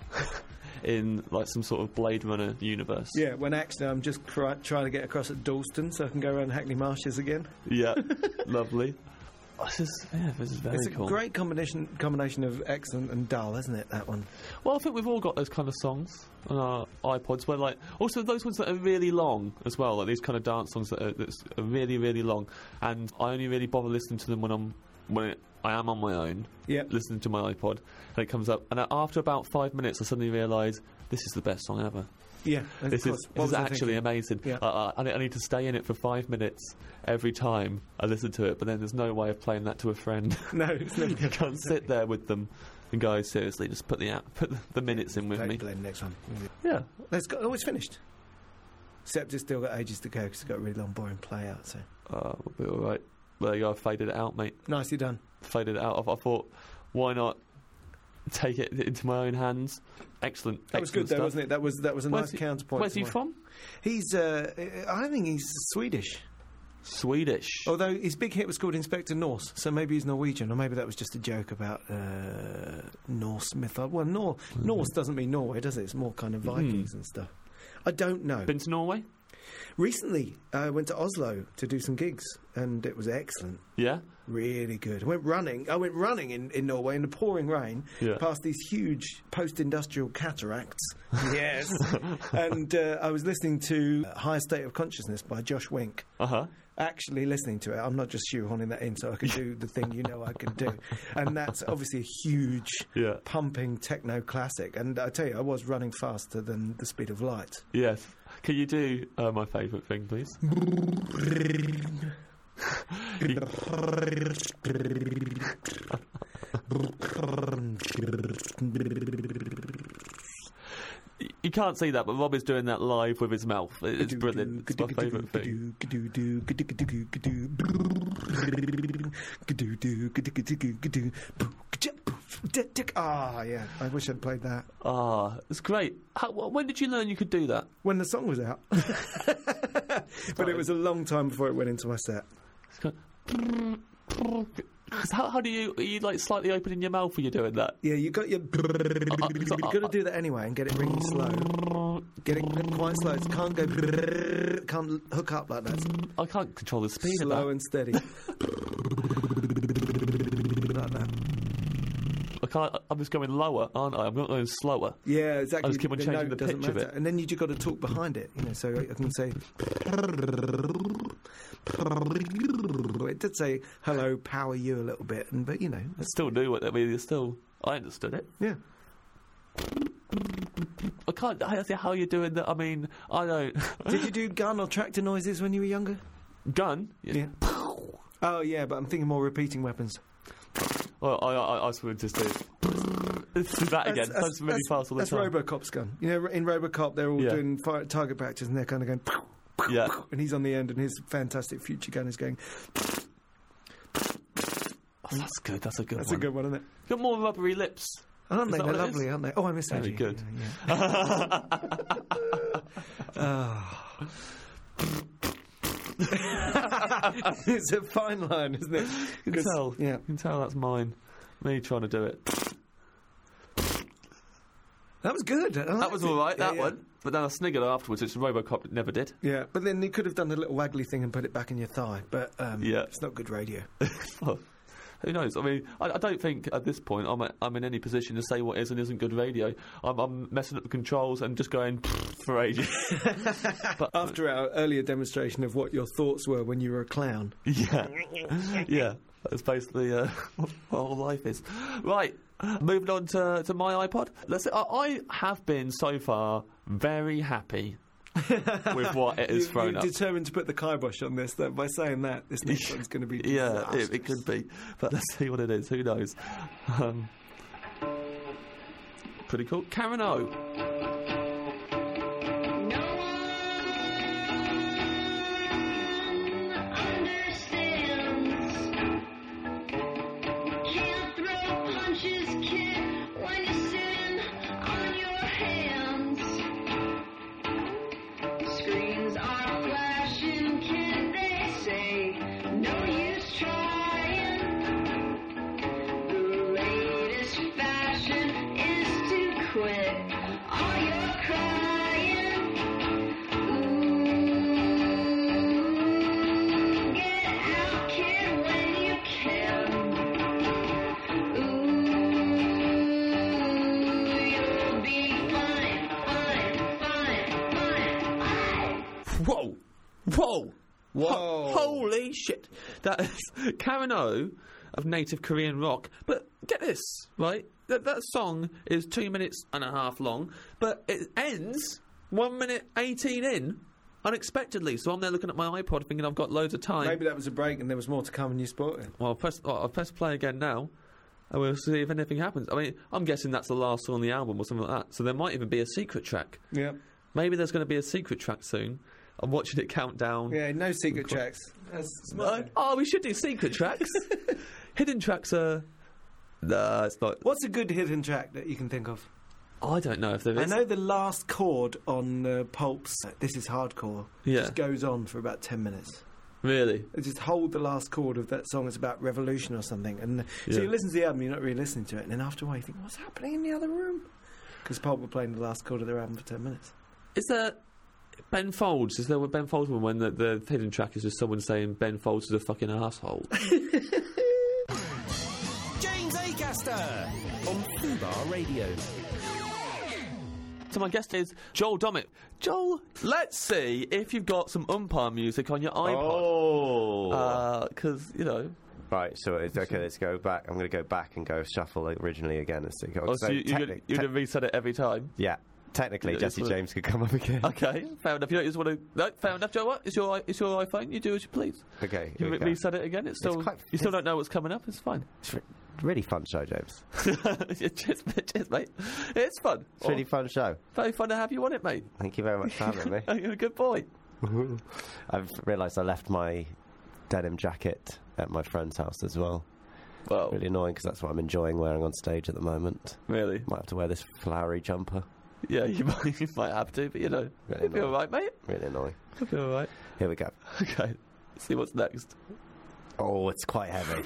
[SPEAKER 2] in like some sort of Blade Runner universe.
[SPEAKER 6] Yeah, when actually I'm just cry- trying to get across at Dalston so I can go around Hackney Marshes again.
[SPEAKER 2] Yeah, lovely. Oh, this is yeah, this is very
[SPEAKER 6] It's a
[SPEAKER 2] cool.
[SPEAKER 6] great combination combination of excellent and dull, isn't it, that one?
[SPEAKER 2] Well, I think we've all got those kind of songs on our iPods where, like, also those ones that are really long as well, like these kind of dance songs that are, that's are really, really long. And I only really bother listening to them when I'm when it, I am on my own,
[SPEAKER 6] Yep.
[SPEAKER 2] listening to my iPod, and it comes up. And after about five minutes, I suddenly realise this is the best song ever.
[SPEAKER 6] Yeah, of
[SPEAKER 2] This
[SPEAKER 6] course.
[SPEAKER 2] is,
[SPEAKER 6] What
[SPEAKER 2] this
[SPEAKER 6] was
[SPEAKER 2] is
[SPEAKER 6] I
[SPEAKER 2] actually
[SPEAKER 6] thinking?
[SPEAKER 2] amazing.
[SPEAKER 6] Yeah.
[SPEAKER 2] Uh, I, I need to stay in it for five minutes every time I listen to it, but then there's no way of playing that to a friend.
[SPEAKER 6] No, it's never
[SPEAKER 2] You can't sit there with them and go, seriously, just put the app, put the, the minutes in with
[SPEAKER 6] Don't
[SPEAKER 2] me.
[SPEAKER 6] play the next one.
[SPEAKER 2] Yeah.
[SPEAKER 6] Let's go. Oh, it's finished. Except it's still got ages to go because it's got a really long, boring play out. So
[SPEAKER 2] Uh, we'll be all right. There you go. I faded it out, mate.
[SPEAKER 6] nicely done.
[SPEAKER 2] Faded it out. I, I thought, why not take it into my own hands? Excellent.
[SPEAKER 6] That was good,
[SPEAKER 2] excellent
[SPEAKER 6] though,
[SPEAKER 2] stuff.
[SPEAKER 6] wasn't it? That was that was a
[SPEAKER 2] Where's
[SPEAKER 6] nice
[SPEAKER 2] he-
[SPEAKER 6] counterpoint.
[SPEAKER 2] Where's
[SPEAKER 6] to
[SPEAKER 2] he
[SPEAKER 6] mine.
[SPEAKER 2] from?
[SPEAKER 6] He's. Uh, I think he's Swedish.
[SPEAKER 2] Swedish.
[SPEAKER 6] Although his big hit was called Inspector Norse, so maybe he's Norwegian, or maybe that was just a joke about uh, Norse mythology. Well, Nor- Norse doesn't mean Norway, does it? It's more kind of Vikings and stuff. I don't know.
[SPEAKER 2] Been to Norway?
[SPEAKER 6] Recently, I went to Oslo to do some gigs, and it was excellent.
[SPEAKER 2] Yeah.
[SPEAKER 6] Really good. I went running. I went running in, in Norway in the pouring rain,
[SPEAKER 2] Yeah.
[SPEAKER 6] past these huge post-industrial cataracts. Yes. And uh, I was listening to Higher State of Consciousness by Josh Wink.
[SPEAKER 2] Uh huh.
[SPEAKER 6] Actually listening to it. I'm not just shoehorning that in so I can do the thing you know I can do. And that's obviously a huge,
[SPEAKER 2] Yeah.
[SPEAKER 6] pumping techno classic. And I tell you, I was running faster than the speed of light.
[SPEAKER 2] Yes. Can you do uh, my favourite thing, please? Y- You can't see that, but Rob is doing that live with his mouth. It- It's brilliant. It's my favourite thing.
[SPEAKER 6] Ah, yeah. I wish I'd played that
[SPEAKER 2] Ah, it's great. How, wh- when did you learn you could do that?
[SPEAKER 6] when the song was out. But it was a long time before it went into my set.
[SPEAKER 2] It's kind of- 'Cause how, how do you, are you like slightly opening your mouth when you're doing that?
[SPEAKER 6] Yeah, you got your. You've got to do that anyway and get it really slow. Get it quite slow. It can't go. Can't hook up like that.
[SPEAKER 2] I can't control the speed of
[SPEAKER 6] Slow
[SPEAKER 2] that.
[SPEAKER 6] and steady. Like that.
[SPEAKER 2] I can't, I'm just going lower, aren't I? I'm not going slower.
[SPEAKER 6] Yeah, exactly.
[SPEAKER 2] I just keep on changing
[SPEAKER 6] note
[SPEAKER 2] the
[SPEAKER 6] doesn't
[SPEAKER 2] pitch of
[SPEAKER 6] matter.
[SPEAKER 2] it.
[SPEAKER 6] And then you just got to talk behind it, you know. So I can say. It did say hello, power you a little bit, and but you know,
[SPEAKER 2] I still knew what I mean. It's still, I understood it.
[SPEAKER 6] yeah.
[SPEAKER 2] I can't. I see how you're doing that. I mean, I don't.
[SPEAKER 6] Did you do gun or tractor noises when you were younger?
[SPEAKER 2] Gun.
[SPEAKER 6] Yeah. Oh yeah, but I'm thinking more repeating weapons.
[SPEAKER 2] Well, I, I, I was going to just do. Let's do that again. That's, really fast all the
[SPEAKER 6] that's
[SPEAKER 2] time.
[SPEAKER 6] RoboCop's gun. You know, in RoboCop, they're all
[SPEAKER 2] Yeah.
[SPEAKER 6] doing fire, target practice, and they're kind of going,
[SPEAKER 2] Yeah.
[SPEAKER 6] and he's on the end, and his fantastic future gun is going.
[SPEAKER 2] Oh, that's good. That's a good
[SPEAKER 6] That's
[SPEAKER 2] one.
[SPEAKER 6] a good one, isn't it?
[SPEAKER 2] Got more rubbery lips.
[SPEAKER 6] Aren't
[SPEAKER 2] Is
[SPEAKER 6] they?
[SPEAKER 2] that
[SPEAKER 6] They're
[SPEAKER 2] what it
[SPEAKER 6] lovely,
[SPEAKER 2] is?
[SPEAKER 6] aren't they? Oh, I missed
[SPEAKER 2] Very
[SPEAKER 6] you.
[SPEAKER 2] good.
[SPEAKER 6] Yeah, yeah. It's a fine line, isn't it?
[SPEAKER 2] You can tell.
[SPEAKER 6] Yeah.
[SPEAKER 2] You can tell that's mine. Me trying to do it.
[SPEAKER 6] That was good.
[SPEAKER 2] That was all right. That one. But then I sniggered afterwards, which RoboCop never did.
[SPEAKER 6] Yeah, but then you could have done the little waggly thing and put it back in your thigh. But um,
[SPEAKER 2] Yeah.
[SPEAKER 6] it's not good radio.
[SPEAKER 2] Well, who knows? I mean, I, I don't think at this point I'm, I'm in any position to say what is and isn't good radio. I'm, I'm messing up the controls and just going for ages. But
[SPEAKER 6] After our earlier demonstration of what your thoughts were when you were a clown.
[SPEAKER 2] yeah, yeah, that's basically uh, what all life is. Right, moving on to to my iPod. Let's. Say, I, I have been so far very happy with what it has
[SPEAKER 6] You,
[SPEAKER 2] thrown
[SPEAKER 6] you're
[SPEAKER 2] up.
[SPEAKER 6] determined to put the kibosh on this, though. By saying that, this next one's going to be
[SPEAKER 2] Yeah, it,
[SPEAKER 6] disastrous.
[SPEAKER 2] it could be, but let's see what it is. Who knows? Um, pretty cool. Karen O. Whoa! Whoa!
[SPEAKER 6] Whoa.
[SPEAKER 2] Ho- holy shit! That is Karen O of Native Korean rock. But get this, right? That, that song is two minutes and a half long, but it ends one minute eighteen in, unexpectedly. So I'm there looking at my iPod thinking I've got loads of time.
[SPEAKER 6] Maybe that was a break and there was more to come and you spot it.
[SPEAKER 2] Well, I'll press, well, I'll press play again now, and we'll see if anything happens. I mean, I'm guessing that's the last song on the album or something like that. So there might even be a secret track.
[SPEAKER 6] Yeah.
[SPEAKER 2] Maybe there's going to be a secret track soon. I'm watching it count down.
[SPEAKER 6] Yeah, no secret tracks. That's smart.
[SPEAKER 2] Uh, oh, we should do secret tracks. Hidden tracks are... No, it's not...
[SPEAKER 6] What's a good hidden track that you can think of?
[SPEAKER 2] I don't know if there
[SPEAKER 6] I
[SPEAKER 2] is.
[SPEAKER 6] know the last chord on uh, Pulp's This Is Hardcore
[SPEAKER 2] Yeah.
[SPEAKER 6] just goes on for about ten minutes.
[SPEAKER 2] Really?
[SPEAKER 6] They just hold the last chord of that song. It's about revolution or something. And
[SPEAKER 2] Yeah.
[SPEAKER 6] so you listen to the album, you're not really listening to it. And then after a while you think, what's happening in the other room? Because Pulp were playing the last chord of their album for ten minutes.
[SPEAKER 2] Is there... Ben Folds, is there a Ben Folds one when the, the hidden track is just someone saying Ben Folds is a fucking asshole?
[SPEAKER 1] James Acaster on Fubar Radio.
[SPEAKER 2] So my guest is Joel Dommett. Joel, let's see if you've got some umpire music on your iPod.
[SPEAKER 7] Oh.
[SPEAKER 2] Because, you know...
[SPEAKER 7] Right, so it's okay, let's go back. I'm going to go back and go shuffle originally again. And see.
[SPEAKER 2] Oh, so you, you're going
[SPEAKER 7] techni-
[SPEAKER 2] to reset it every time?
[SPEAKER 7] Yeah. Technically,
[SPEAKER 2] Yeah,
[SPEAKER 7] Jesse
[SPEAKER 2] it's-
[SPEAKER 7] James could come up again.
[SPEAKER 2] Okay, fair enough. You don't just want to... No, fair enough, Joe. What? It's your, it's your iPhone. You do as you please.
[SPEAKER 7] Okay,
[SPEAKER 2] You
[SPEAKER 7] here we
[SPEAKER 2] re-
[SPEAKER 7] go.
[SPEAKER 2] reset it again. It's still...
[SPEAKER 7] quite-
[SPEAKER 2] you still don't know what's coming up. It's fine.
[SPEAKER 7] It's a really fun show, James.
[SPEAKER 2] cheers, mate, cheers, mate. It's fun.
[SPEAKER 7] It's a really fun show.
[SPEAKER 2] Very fun to have you on it, mate.
[SPEAKER 7] Thank you very much for having me.
[SPEAKER 2] You're a good boy.
[SPEAKER 7] I've realised I left my denim jacket at my friend's house as well.
[SPEAKER 2] Well,
[SPEAKER 7] Really annoying because that's what I'm enjoying wearing on stage at the moment.
[SPEAKER 2] really?
[SPEAKER 7] Might have to wear this flowery jumper.
[SPEAKER 2] Yeah, you might, you might have to, but you know,
[SPEAKER 7] Really
[SPEAKER 2] you'll be all
[SPEAKER 7] annoying.
[SPEAKER 2] right, mate.
[SPEAKER 7] Really annoying.
[SPEAKER 2] You'll be all right.
[SPEAKER 7] Here we go.
[SPEAKER 2] Okay, see what's next.
[SPEAKER 7] Oh, it's quite heavy.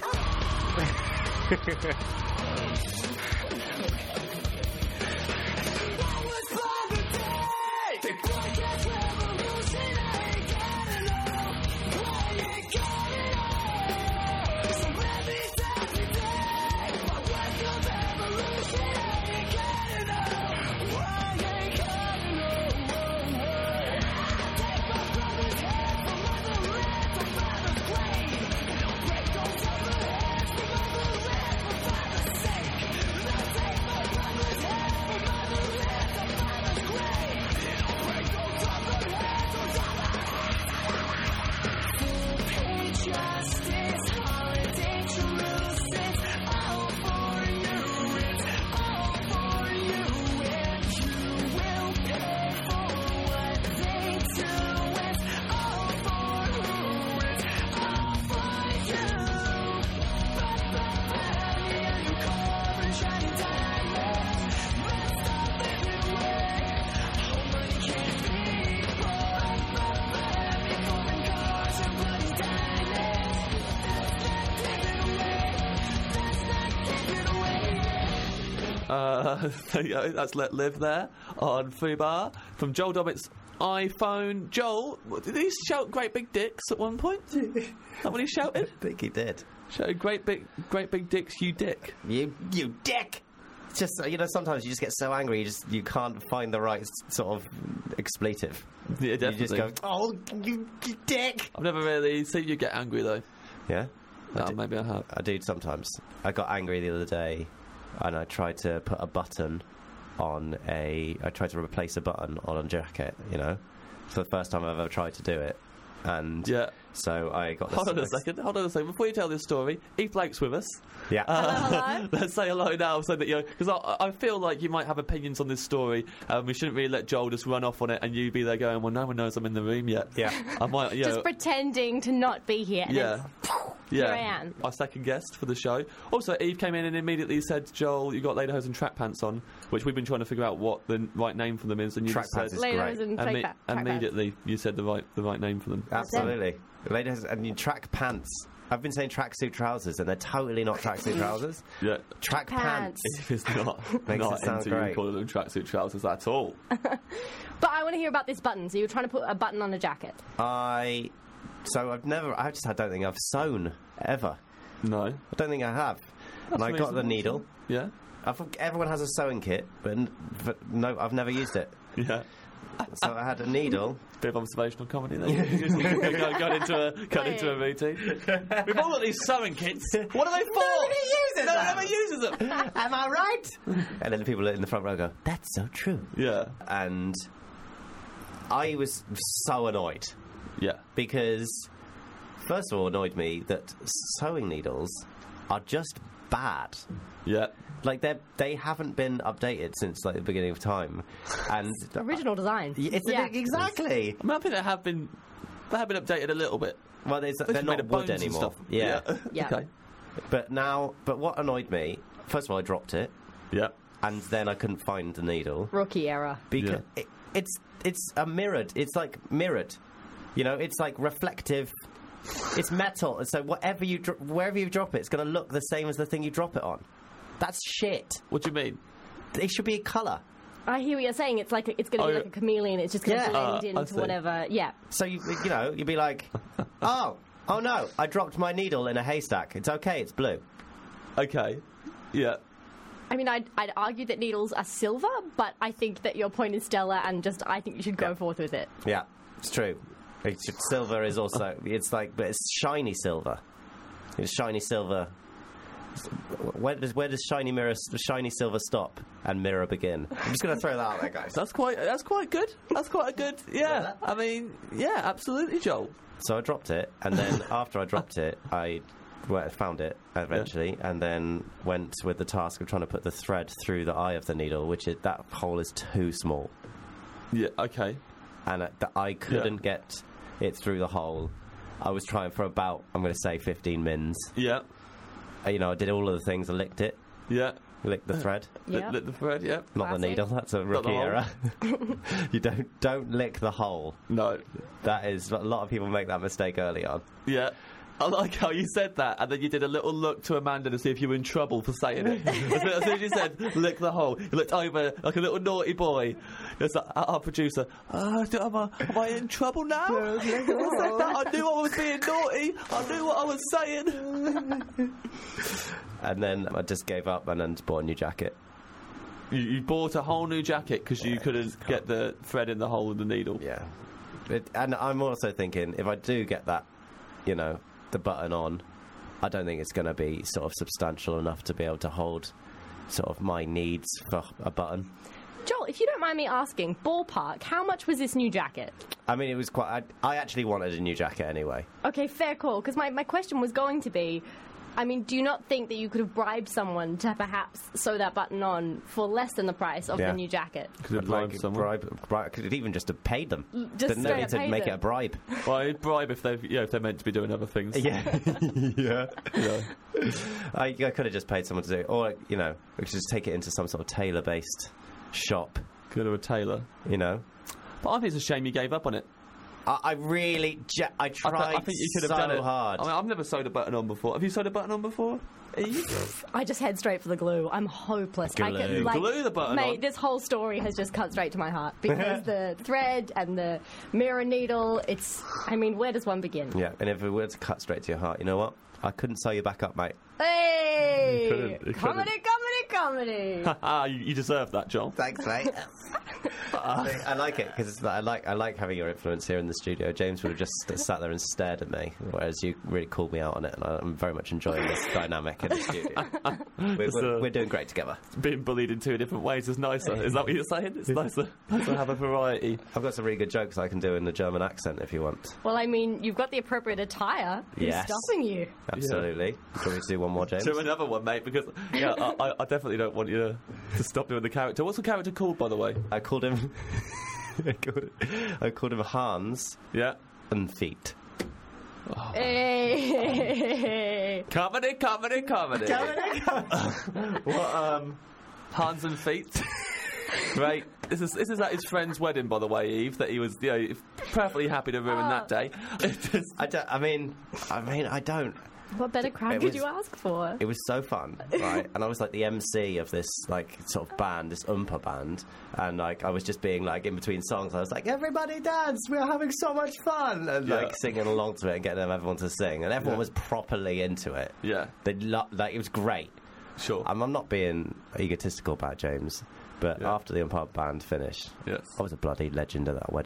[SPEAKER 2] Uh, there you go. That's Let Live there on Fubar from Joel Dommett's iPhone. Joel, what, did he shout "great big dicks" at one point? Is that what he shouted?
[SPEAKER 7] I think he did.
[SPEAKER 2] Shouted "great big, great big dicks, you dick."
[SPEAKER 7] You, you dick! It's just, uh, you know, sometimes you just get so angry, you just you can't find the right s- sort of expletive.
[SPEAKER 2] Yeah, definitely.
[SPEAKER 7] You just go, oh, you, you dick!
[SPEAKER 2] I've never really seen you get angry though.
[SPEAKER 7] Yeah?
[SPEAKER 2] No,
[SPEAKER 7] I do,
[SPEAKER 2] maybe I have.
[SPEAKER 7] I do sometimes. I got angry the other day, and I tried to put a button on a... I tried to replace a button on a jacket, you know? For the first time I've ever tried to do it. And
[SPEAKER 2] Yeah.
[SPEAKER 7] so I got this...
[SPEAKER 2] Hold on a
[SPEAKER 7] this-
[SPEAKER 2] second. Hold on a second. Before you tell this story, Eve Blake's with us.
[SPEAKER 7] Yeah.
[SPEAKER 2] Uh, let's say hello now, so that you, because I, I feel like you might have opinions on this story. Um, we shouldn't really let Joel just run off on it, and you be there going, "Well, no one knows I'm in the room yet."
[SPEAKER 7] Yeah.
[SPEAKER 2] I might, you
[SPEAKER 8] Just
[SPEAKER 2] know,
[SPEAKER 8] pretending to not be here. And
[SPEAKER 2] yeah.
[SPEAKER 8] then,
[SPEAKER 2] Yeah,
[SPEAKER 8] Here I am.
[SPEAKER 2] our second guest for the show. Also, Eve came in and immediately said, "Joel, you got lederhosen and track pants on," which we've been trying to figure out what the right name for them is. And you
[SPEAKER 7] Track
[SPEAKER 2] just
[SPEAKER 7] pants
[SPEAKER 2] said,
[SPEAKER 7] is great.
[SPEAKER 8] Lederhosen and
[SPEAKER 2] Imme-
[SPEAKER 8] track pa- track
[SPEAKER 2] immediately you said the right the right name for them.
[SPEAKER 7] Absolutely. Ladies, and you track pants. I've been saying tracksuit trousers, and they're totally not tracksuit trousers.
[SPEAKER 2] Yeah,
[SPEAKER 7] Track
[SPEAKER 8] Pants.
[SPEAKER 7] pants.
[SPEAKER 2] Eve is not
[SPEAKER 7] Makes
[SPEAKER 2] not
[SPEAKER 7] it sound
[SPEAKER 2] into you
[SPEAKER 7] great.
[SPEAKER 2] calling them tracksuit trousers at all.
[SPEAKER 8] But I want to hear about this button. So you were trying to put a button on a jacket.
[SPEAKER 7] I. So I've never. I just I don't think I've sewn ever.
[SPEAKER 2] No.
[SPEAKER 7] I don't think I have. and I got the
[SPEAKER 2] reasonable.
[SPEAKER 7] needle.
[SPEAKER 2] Yeah.
[SPEAKER 7] I thought everyone has a sewing kit, but, n- but no, I've never used it.
[SPEAKER 2] Yeah.
[SPEAKER 7] So I had a needle,
[SPEAKER 2] Bit of observational comedy there. got, got into a got into a routine. We've all got these sewing kits. What are they for?
[SPEAKER 7] Nobody uses
[SPEAKER 2] no,
[SPEAKER 7] them.
[SPEAKER 2] Nobody uses them.
[SPEAKER 7] Am I right? And then the people in the front row go, "That's so true."
[SPEAKER 2] Yeah.
[SPEAKER 7] And I was so annoyed
[SPEAKER 2] Yeah.
[SPEAKER 7] because, first of all, annoyed me that sewing needles are just bad.
[SPEAKER 2] Yeah.
[SPEAKER 7] Like they they haven't been updated since like the beginning of time, and
[SPEAKER 8] Original design.
[SPEAKER 7] it's
[SPEAKER 8] yeah.
[SPEAKER 7] exactly.
[SPEAKER 2] I mean, I think they have been they have been updated a little bit.
[SPEAKER 7] Well, there's,
[SPEAKER 2] They've
[SPEAKER 7] they're
[SPEAKER 2] made
[SPEAKER 7] not
[SPEAKER 2] of
[SPEAKER 7] wood
[SPEAKER 2] bones and
[SPEAKER 7] anymore.
[SPEAKER 2] stuff.
[SPEAKER 7] Yeah.
[SPEAKER 8] Yeah.
[SPEAKER 2] Okay.
[SPEAKER 7] But now, but what annoyed me? First of all, I dropped it,
[SPEAKER 2] Yeah.
[SPEAKER 7] and then I couldn't find the needle
[SPEAKER 8] Rookie error.
[SPEAKER 7] because it, it's it's a mirrored. It's like mirrored. You know, it's like reflective. It's metal, and so whatever you dro- wherever you drop it, it's going to look the same as the thing you drop it on. That's shit.
[SPEAKER 2] What do you mean?
[SPEAKER 7] It should be a colour.
[SPEAKER 8] I hear what you're saying. It's like it's going to
[SPEAKER 2] Oh,
[SPEAKER 8] be
[SPEAKER 2] yeah.
[SPEAKER 8] like a chameleon. It's just going to
[SPEAKER 7] Yeah.
[SPEAKER 8] blend
[SPEAKER 2] Uh, I
[SPEAKER 8] into
[SPEAKER 2] see.
[SPEAKER 8] whatever. Yeah.
[SPEAKER 7] So you you know you'd be like, oh oh no, I dropped my needle in a haystack. It's okay, it's blue.
[SPEAKER 2] Okay. Yeah.
[SPEAKER 8] I mean, I'd, I'd argue that needles are silver, but I think that your point is stellar, and just I think you should go
[SPEAKER 7] Yeah.
[SPEAKER 8] forth with it.
[SPEAKER 7] Yeah, it's true. It's, silver is also it's like but it's shiny silver. It's shiny silver. Where does where does shiny mirror shiny silver stop and mirror begin? I'm just going to throw that out there, guys.
[SPEAKER 2] That's quite. That's quite good. That's quite a good. Yeah. I mean, yeah, absolutely, Joel.
[SPEAKER 7] So I dropped it, and then after I dropped it, I well, found it eventually, and then went with the task of trying to put the thread through the eye of the needle, which is, that hole is too small,
[SPEAKER 2] Yeah. Okay.
[SPEAKER 7] and uh, th- I couldn't get it through the hole. I was trying for about, I'm going to say, fifteen mins.
[SPEAKER 2] Yeah.
[SPEAKER 7] Uh, you know, I did all of the things. I licked it,
[SPEAKER 2] Yeah.
[SPEAKER 7] licked the thread,
[SPEAKER 8] Yeah.
[SPEAKER 2] Lit, lit the thread. Yeah.
[SPEAKER 7] not the
[SPEAKER 8] Classic.
[SPEAKER 7] needle. That's a
[SPEAKER 2] the
[SPEAKER 7] rookie
[SPEAKER 2] hole.
[SPEAKER 7] error. You don't don't lick the hole.
[SPEAKER 2] No.
[SPEAKER 7] That is a lot of people make that mistake early on.
[SPEAKER 2] Yeah. I like how you said that, and then you did a little look to Amanda to see if you were in trouble for saying it. as, soon, as soon as you said, lick the hole, you looked over like a little naughty boy. It's like, our producer, uh, am, I, am I in trouble now? I said that. I knew I was being naughty. I knew what I was saying.
[SPEAKER 7] And then I just gave up and then bought a new jacket.
[SPEAKER 2] You, you bought a whole new jacket because you couldn't get the thread in the hole of the needle.
[SPEAKER 7] Yeah. It, and I'm also thinking, if I do get that, you know, the button on, I don't think it's going to be sort of substantial enough to be able to hold sort of my needs for a button.
[SPEAKER 8] Joel, if you don't mind me asking, ballpark, how much was this new jacket?
[SPEAKER 7] I mean, it was quite... I, I actually wanted a new jacket anyway.
[SPEAKER 8] Okay, fair call, because my, my question was going to be, I mean, do you not think that you could have bribed someone to perhaps sew that button on for less than the price of
[SPEAKER 7] Yeah.
[SPEAKER 8] the new jacket?
[SPEAKER 2] Could have
[SPEAKER 7] I'd
[SPEAKER 2] bribed
[SPEAKER 7] like
[SPEAKER 2] someone.
[SPEAKER 7] bribe, bribe, could have even just have paid them.
[SPEAKER 8] just
[SPEAKER 7] Didn't
[SPEAKER 8] straight
[SPEAKER 7] need
[SPEAKER 8] up
[SPEAKER 7] to
[SPEAKER 8] paid
[SPEAKER 7] make
[SPEAKER 8] them.
[SPEAKER 7] it a bribe.
[SPEAKER 2] Well, you'd bribe if they've, yeah, if they're meant to be doing other things.
[SPEAKER 7] Yeah. yeah.
[SPEAKER 2] Yeah.
[SPEAKER 7] I, I could have just paid someone to do it. Or, you know, we could just take it into some sort of tailor-based shop,
[SPEAKER 2] Go to a tailor.
[SPEAKER 7] you know.
[SPEAKER 2] But I think it's a shame you gave up on it.
[SPEAKER 7] I, I really... Je- I
[SPEAKER 2] I,
[SPEAKER 7] tried
[SPEAKER 2] th- I think you could have
[SPEAKER 7] so
[SPEAKER 2] done it
[SPEAKER 7] hard.
[SPEAKER 2] I mean, I've never sewed a button on before. Have you sewed a button on before? Eve?
[SPEAKER 8] I just head straight for the glue. I'm hopeless. I
[SPEAKER 7] Glue.
[SPEAKER 8] can, like,
[SPEAKER 2] Glue the button
[SPEAKER 8] mate,
[SPEAKER 2] on.
[SPEAKER 8] this whole story has just cut straight to my heart because the thread and the mirror needle. It's. I mean, where does one begin?
[SPEAKER 7] Yeah, and if it were to cut straight to your heart, you know what? I couldn't sew you back up, mate.
[SPEAKER 8] Hey,
[SPEAKER 2] You couldn't- you
[SPEAKER 8] comedy, comedy, comedy.
[SPEAKER 2] Ah, you, you deserve that, Joel.
[SPEAKER 7] Thanks, mate. I like it because I like I like having your influence here in the studio. James would have just st- sat there and stared at me, whereas you really called me out on it, and I'm very much enjoying this dynamic in the studio. We're, we're, we're doing great together.
[SPEAKER 2] Being bullied in two different ways is nicer. Is that what you're saying? It's nicer, nicer to have a variety.
[SPEAKER 7] I've got some really good jokes I can do in the German accent if you want.
[SPEAKER 8] Well, I mean, you've got the appropriate attire. Who's
[SPEAKER 7] Yes.
[SPEAKER 8] stopping you?
[SPEAKER 7] Absolutely. Do you want me to do one more, James?
[SPEAKER 2] Do another one, mate, because yeah, I, I- I definitely don't want you to, to stop doing the character. What's the character called, by the way?
[SPEAKER 7] I called him. I, called, I called him Hans
[SPEAKER 2] Yeah.
[SPEAKER 7] and Feet.
[SPEAKER 8] Hey.
[SPEAKER 2] Comedy, comedy, comedy. What, um, Hans and Feet? Right. This is this is at his friend's wedding, by the way, Eve. That he was, you know, perfectly happy to ruin that day. It just-
[SPEAKER 7] I, don't, I mean, I mean, I don't.
[SPEAKER 8] What better crowd
[SPEAKER 7] It
[SPEAKER 8] could
[SPEAKER 7] was-
[SPEAKER 8] you ask for?
[SPEAKER 7] It was so fun, right? And I was like the M C of this like sort of band, this Oompa band, and like I was just being like in between songs, I was like, "Everybody dance! We're having so much fun!" and
[SPEAKER 2] Yeah.
[SPEAKER 7] like singing along to it and getting everyone to sing, and everyone
[SPEAKER 2] Yeah.
[SPEAKER 7] was properly into it.
[SPEAKER 2] Yeah.
[SPEAKER 7] They lo- like it was great.
[SPEAKER 2] Sure.
[SPEAKER 7] I'm, I'm not being egotistical about James, but
[SPEAKER 2] Yeah.
[SPEAKER 7] after the Oompa band finished,
[SPEAKER 2] Yes.
[SPEAKER 7] I was a bloody legend at that wedding.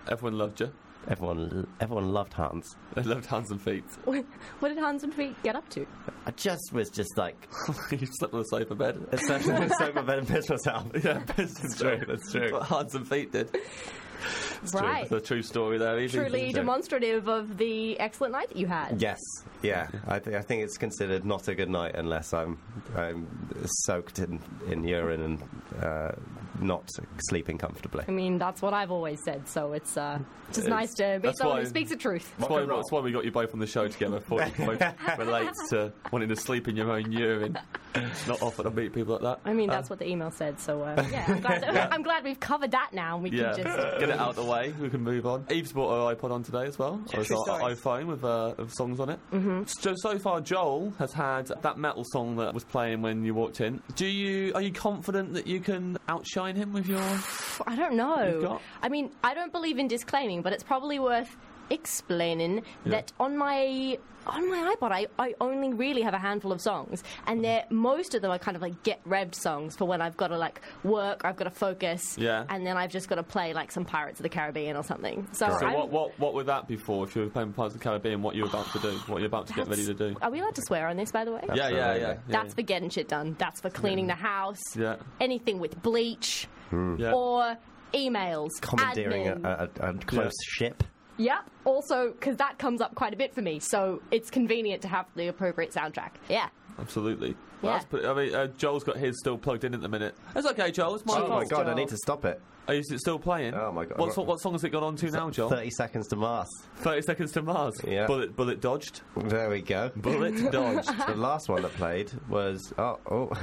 [SPEAKER 2] Everyone loved you.
[SPEAKER 7] Everyone, everyone loved Hans.
[SPEAKER 2] They loved Hands and Feet.
[SPEAKER 8] What did Hans and Feet get up to?
[SPEAKER 7] I just was just like,
[SPEAKER 2] You slept on the sofa bed.
[SPEAKER 7] essentially sober bed and pissed myself.
[SPEAKER 2] Yeah, that's
[SPEAKER 7] true, that's true.
[SPEAKER 2] What Hands and Feet did.
[SPEAKER 8] Right.
[SPEAKER 2] It's a true story there. Easy.
[SPEAKER 8] Truly demonstrative of the excellent night that you had.
[SPEAKER 7] Yes, yeah. I, th- I think it's considered not a good night unless I'm I'm soaked in, in urine and uh, not sleeping comfortably.
[SPEAKER 8] I mean, that's what I've always said, so it's uh, just
[SPEAKER 2] It's-
[SPEAKER 8] nice to be
[SPEAKER 2] that's
[SPEAKER 8] someone
[SPEAKER 2] why-
[SPEAKER 8] who speaks the truth.
[SPEAKER 2] That's why, that's why we got you both on the show together. For it both relates to wanting to sleep in your own urine. It's not often to meet people like that.
[SPEAKER 8] I mean, that's what the email said, so uh, yeah, I'm glad, that, I'm glad we've covered that now. We
[SPEAKER 2] Yeah,
[SPEAKER 8] can just...
[SPEAKER 2] get it out of the way. We can move on. Eve's brought her iPod on today as well. Or
[SPEAKER 7] True
[SPEAKER 2] our
[SPEAKER 7] stories.
[SPEAKER 2] iPhone with, uh, with songs on it. Mm-hmm. So so far, Joel has had that metal song that was playing when you walked in. Do you are you confident that you can outshine him with your?
[SPEAKER 8] I don't
[SPEAKER 2] You've
[SPEAKER 8] know.
[SPEAKER 2] got-
[SPEAKER 8] I mean, I don't believe in disclaiming, but it's probably worth explaining that on my on my iPod, I, I only really have a handful of songs, and they're most of them are kind of like get revved songs for when I've got to like work, or I've got to focus,
[SPEAKER 2] Yeah.
[SPEAKER 8] and then I've just got to play like some Pirates of the Caribbean or something. So,
[SPEAKER 2] So
[SPEAKER 8] I'm-
[SPEAKER 2] what, what what would that be for if you were playing Pirates of the Caribbean? What you're about to do? What you're about to get ready to do?
[SPEAKER 8] Are we allowed to swear on this, by the way?
[SPEAKER 2] Yeah, yeah, yeah.
[SPEAKER 7] Absolutely.
[SPEAKER 2] yeah,
[SPEAKER 8] That's for getting shit done. That's for cleaning the house.
[SPEAKER 2] Yeah.
[SPEAKER 8] Anything with bleach
[SPEAKER 2] yeah.
[SPEAKER 8] or emails.
[SPEAKER 7] Commandeering a,
[SPEAKER 8] admin.
[SPEAKER 7] a, a close ship.
[SPEAKER 8] Yep. Also, because that comes up quite a bit for me, so it's convenient to have the appropriate soundtrack. Yeah.
[SPEAKER 2] Absolutely. Well,
[SPEAKER 8] Yeah.
[SPEAKER 2] that's pretty, I mean, uh, Joel's got his still plugged in at the minute. That's okay, Joel. It's my
[SPEAKER 7] Oh
[SPEAKER 2] fault.
[SPEAKER 7] my god, I
[SPEAKER 8] Joel.
[SPEAKER 7] need to stop it.
[SPEAKER 2] Oh, is it still playing?
[SPEAKER 7] Oh my God.
[SPEAKER 2] What, so- what song has it got on to now, Joel?
[SPEAKER 7] thirty seconds to Mars.
[SPEAKER 2] thirty Seconds to Mars.
[SPEAKER 7] Yeah.
[SPEAKER 2] Bullet, bullet dodged.
[SPEAKER 7] There we go.
[SPEAKER 2] Bullet dodged.
[SPEAKER 7] The last one that played was oh oh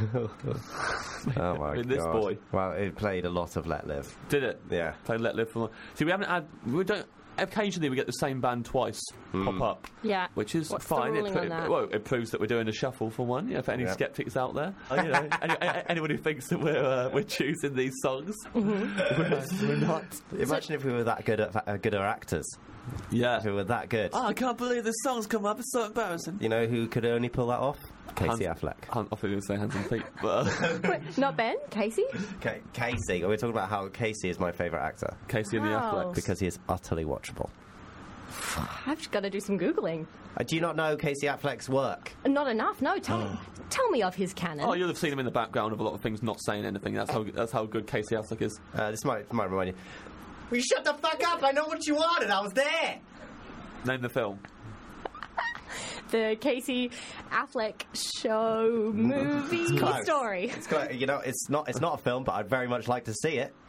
[SPEAKER 7] oh my
[SPEAKER 2] With this
[SPEAKER 7] god.
[SPEAKER 2] boy.
[SPEAKER 7] Well, it played a lot of Let Live.
[SPEAKER 2] Did it?
[SPEAKER 7] Yeah.
[SPEAKER 2] Play Let Live for. See, we haven't had. We don't. Occasionally, we get the same band twice pop up.
[SPEAKER 8] Yeah.
[SPEAKER 2] Which is
[SPEAKER 8] What's the
[SPEAKER 2] fine.
[SPEAKER 8] ruling
[SPEAKER 2] it,
[SPEAKER 8] on that?
[SPEAKER 2] Well, it proves that we're doing a shuffle for one. Yeah, for any
[SPEAKER 7] Yeah.
[SPEAKER 2] skeptics out there, you know, any, a- anyone who thinks that we're uh, we're choosing these songs, we're, we're not.
[SPEAKER 7] Imagine if we were that good at uh, good at actors.
[SPEAKER 2] Yeah.
[SPEAKER 7] If we were that good.
[SPEAKER 2] Oh, I can't believe this song's come up. It's so embarrassing.
[SPEAKER 7] You know who could only pull that off? Casey
[SPEAKER 2] Hans-
[SPEAKER 7] Affleck.
[SPEAKER 2] I thought you were going to say Hands and Feet, but uh,
[SPEAKER 8] Wait, not Ben? Casey?
[SPEAKER 7] Ca- Casey. We're talking about how Casey is my favourite actor
[SPEAKER 2] Casey and the
[SPEAKER 8] Wow.
[SPEAKER 2] Afflecks.
[SPEAKER 7] because he is utterly watchable.
[SPEAKER 8] I've just got to do some Googling.
[SPEAKER 7] Uh, do you not know Casey Affleck's work?
[SPEAKER 8] Not enough. No, tell,
[SPEAKER 7] Oh.
[SPEAKER 8] tell me of his canon.
[SPEAKER 2] Oh, you'll have seen him in the background of a lot of things, not saying anything. That's how that's how good Casey Affleck is.
[SPEAKER 7] Uh, this might might remind you. Will you shut the fuck up? I know what you wanted. I was there.
[SPEAKER 2] Name the film.
[SPEAKER 8] The Casey Affleck show movie
[SPEAKER 7] close.
[SPEAKER 8] story.
[SPEAKER 7] It's quite, you know, it's not it's not a film, but I'd very much like to see it.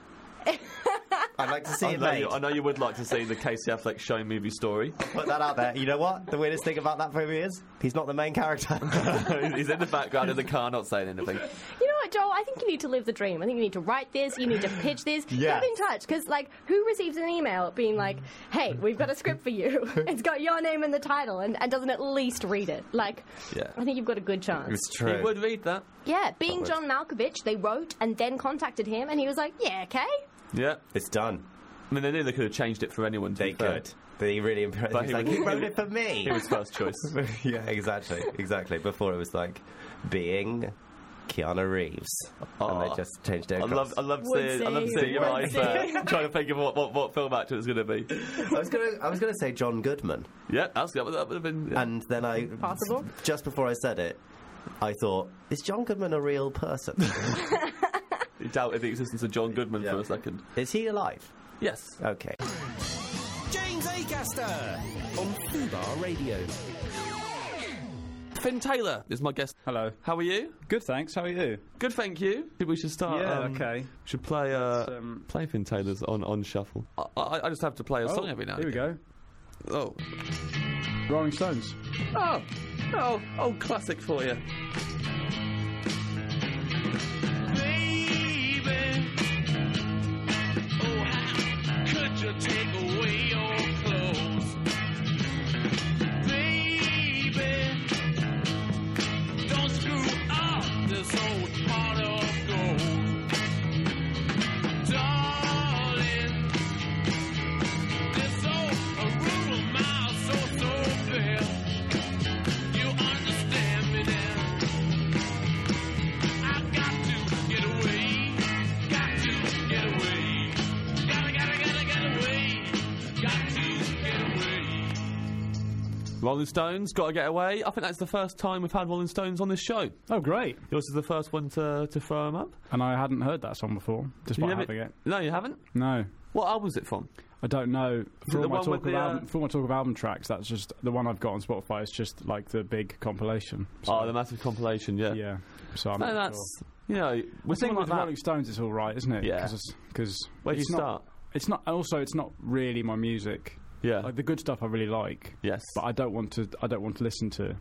[SPEAKER 7] I'd like to see
[SPEAKER 2] I
[SPEAKER 7] it
[SPEAKER 2] know,
[SPEAKER 7] made.
[SPEAKER 2] you, I know you would like to see the Casey Affleck show movie story.
[SPEAKER 7] Put that out there. You know what? The weirdest thing about that movie is he's not the main character.
[SPEAKER 2] He's in the background in the car, not saying anything.
[SPEAKER 8] You know what, Joel? I think you need to live the dream. I think you need to write this. You need to pitch this.
[SPEAKER 7] Yes.
[SPEAKER 8] Get in touch, because like, who receives an email being like, "Hey, we've got a script for you. It's got your name in the title," and, and doesn't at least read it? Like,
[SPEAKER 2] Yeah.
[SPEAKER 8] I think you've got a good chance.
[SPEAKER 7] It's
[SPEAKER 2] He would read that.
[SPEAKER 8] Yeah, being John Malkovich, they wrote and then contacted him, and he was like, "Yeah, okay."
[SPEAKER 2] Yeah.
[SPEAKER 7] It's done.
[SPEAKER 2] I mean, they knew they could have changed it for anyone. To
[SPEAKER 7] They
[SPEAKER 2] be fair.
[SPEAKER 7] could. They really impressed.
[SPEAKER 2] But
[SPEAKER 7] He's
[SPEAKER 2] he
[SPEAKER 7] like,
[SPEAKER 2] was-
[SPEAKER 7] he wrote it for me.
[SPEAKER 2] He was first choice.
[SPEAKER 7] Yeah, exactly, exactly. Before it was like being Keanu Reeves, and
[SPEAKER 2] Aw.
[SPEAKER 7] they just changed it.
[SPEAKER 2] I
[SPEAKER 7] across.
[SPEAKER 2] love, I love seeing, I love
[SPEAKER 8] Woodsy.
[SPEAKER 2] seeing your eyes there,
[SPEAKER 8] Woodsy.
[SPEAKER 2] trying to think of what, what, what film actor it's going to be.
[SPEAKER 7] I was gonna, I was gonna say John Goodman,
[SPEAKER 2] Yeah, that's that would that would have been. Yeah.
[SPEAKER 7] and then I
[SPEAKER 8] Possible?
[SPEAKER 7] just before I said it, I thought, is John Goodman a real person?
[SPEAKER 2] He doubted the existence of John Goodman
[SPEAKER 7] Yeah.
[SPEAKER 2] for a second.
[SPEAKER 7] Is he alive?
[SPEAKER 2] Yes.
[SPEAKER 7] Okay.
[SPEAKER 1] James Acaster on Fubar Radio.
[SPEAKER 2] Finn Taylor is my guest.
[SPEAKER 9] Hello.
[SPEAKER 2] How are you?
[SPEAKER 9] Good, thanks. How are you?
[SPEAKER 2] Good, thank you. We should start.
[SPEAKER 9] Yeah,
[SPEAKER 2] um,
[SPEAKER 9] okay.
[SPEAKER 2] We should play uh,
[SPEAKER 9] um,
[SPEAKER 2] play Finn Taylor's on, on shuffle. I, I, I just have to play a
[SPEAKER 9] Oh,
[SPEAKER 2] song every now and
[SPEAKER 9] here we
[SPEAKER 2] again.
[SPEAKER 9] go.
[SPEAKER 2] Oh.
[SPEAKER 9] Rolling Stones.
[SPEAKER 2] Oh. Oh. Oh, classic for you.
[SPEAKER 5] You understand me now?
[SPEAKER 2] Rolling Stones, Gotta Get Away. I think that's the first time we've had Rolling Stones on this show.
[SPEAKER 9] Oh, great.
[SPEAKER 2] Yours is the first one to, to throw them up.
[SPEAKER 9] And I hadn't heard that song before, despite
[SPEAKER 2] You
[SPEAKER 9] having
[SPEAKER 2] never-
[SPEAKER 9] it.
[SPEAKER 2] No, you haven't?
[SPEAKER 9] No.
[SPEAKER 2] What album's it from?
[SPEAKER 9] I don't know.
[SPEAKER 2] it
[SPEAKER 9] For
[SPEAKER 2] the
[SPEAKER 9] all, my
[SPEAKER 2] one
[SPEAKER 9] talk
[SPEAKER 2] with
[SPEAKER 9] of
[SPEAKER 2] the, uh,
[SPEAKER 9] album, for all my talk of album tracks, that's just the one I've got on Spotify. It's just like the big compilation. So,
[SPEAKER 2] Oh, the massive compilation, yeah.
[SPEAKER 9] yeah. So I'm
[SPEAKER 2] No,
[SPEAKER 9] not
[SPEAKER 2] that's,
[SPEAKER 9] sure.
[SPEAKER 2] you know,
[SPEAKER 9] I
[SPEAKER 2] with
[SPEAKER 9] think
[SPEAKER 2] someone
[SPEAKER 9] with
[SPEAKER 2] like
[SPEAKER 9] Rolling
[SPEAKER 2] that,
[SPEAKER 9] Stones, it's all right, isn't it?
[SPEAKER 2] Yeah.
[SPEAKER 9] Because
[SPEAKER 2] where do you
[SPEAKER 9] it's not.
[SPEAKER 2] start?
[SPEAKER 9] It's not. And also, it's not really my music.
[SPEAKER 2] Yeah.
[SPEAKER 9] Like the good stuff I really like,
[SPEAKER 2] Yes.
[SPEAKER 9] but I don't want to. I don't want to listen to.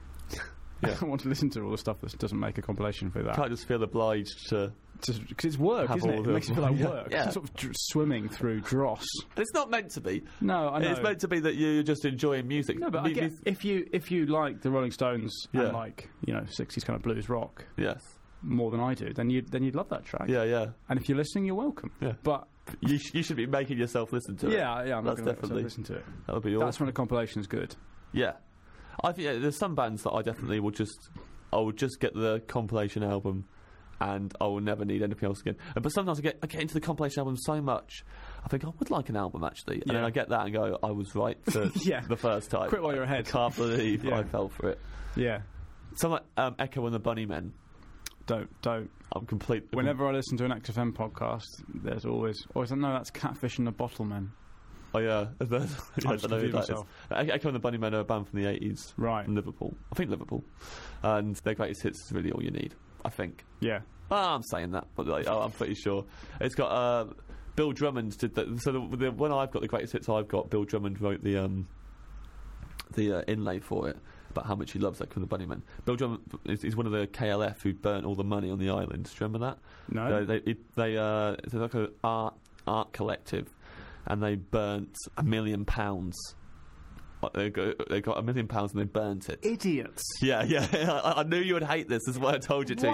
[SPEAKER 9] I
[SPEAKER 2] Yeah.
[SPEAKER 9] don't want to listen to all the stuff that doesn't make a compilation for that.
[SPEAKER 2] Can't just feel obliged to...
[SPEAKER 9] Because it's work,
[SPEAKER 2] Have
[SPEAKER 9] isn't
[SPEAKER 2] all
[SPEAKER 9] it?
[SPEAKER 2] the-
[SPEAKER 9] It makes you feel like
[SPEAKER 2] Yeah.
[SPEAKER 9] work.
[SPEAKER 2] Yeah.
[SPEAKER 9] It's sort of dr- swimming through dross.
[SPEAKER 2] And it's not meant to be.
[SPEAKER 9] No, I know.
[SPEAKER 2] It's meant to be that you're just enjoying music.
[SPEAKER 9] No, but I
[SPEAKER 2] Me-
[SPEAKER 9] get,
[SPEAKER 2] me-
[SPEAKER 9] if you if you like the Rolling Stones
[SPEAKER 2] Yeah.
[SPEAKER 9] and like you know sixties kind of blues rock
[SPEAKER 2] Yes.
[SPEAKER 9] more than I do, then you then you'd love that track.
[SPEAKER 2] Yeah, yeah.
[SPEAKER 9] And if you're listening, you're welcome.
[SPEAKER 2] Yeah.
[SPEAKER 9] But
[SPEAKER 2] You, sh- you should be making yourself listen to it.
[SPEAKER 9] yeah, yeah, I'm not
[SPEAKER 2] That's
[SPEAKER 9] going to
[SPEAKER 2] definitely-
[SPEAKER 9] listen to it.
[SPEAKER 2] That would be
[SPEAKER 9] That's
[SPEAKER 2] awesome.
[SPEAKER 9] when a compilation is good.
[SPEAKER 2] Yeah. I think yeah, there's some bands that I definitely will just... I will just get the compilation album and I will never need anything else again. Uh, But sometimes I get, I get into the compilation album so much, I think I would like an album actually. And then
[SPEAKER 9] Yeah.
[SPEAKER 2] I get that and go, I was right to
[SPEAKER 9] Yeah.
[SPEAKER 2] the first time.
[SPEAKER 9] Quit while you're ahead.
[SPEAKER 2] I can't believe
[SPEAKER 9] Yeah.
[SPEAKER 2] I fell for it.
[SPEAKER 9] Yeah.
[SPEAKER 2] Something like um, Echo and the Bunnymen.
[SPEAKER 9] Don't don't.
[SPEAKER 2] I'm complete.
[SPEAKER 9] Whenever I listen to an X F M podcast, there's always always no, that's Catfish and the Bottlemen.
[SPEAKER 2] Oh yeah, I don't
[SPEAKER 9] I just
[SPEAKER 2] know who
[SPEAKER 9] confused
[SPEAKER 2] that is.
[SPEAKER 9] myself.
[SPEAKER 2] Echo and the Bunnymen are a band from the eighties.
[SPEAKER 9] Right.
[SPEAKER 2] From Liverpool. I think Liverpool. And their greatest hits is really all you need, I think.
[SPEAKER 9] Yeah.
[SPEAKER 2] Well, I'm saying that, but like, oh, I'm pretty sure. It's got uh, Bill Drummond did the, so the, the when I've got the greatest hits I've got, Bill Drummond wrote the um the uh, inlay for it about how much he loves Echo and the Bunnymen. Bill Drummond is, is one of the K L F who burnt all the money on the island. Do you remember that?
[SPEAKER 9] No.
[SPEAKER 2] Uh, they it, they uh, it's like an art art collective, and they burnt a million pounds. Like, They got, they got a million pounds and they burnt it.
[SPEAKER 9] Idiots.
[SPEAKER 2] Yeah, yeah. I, I knew you would hate this. This is why I told you to.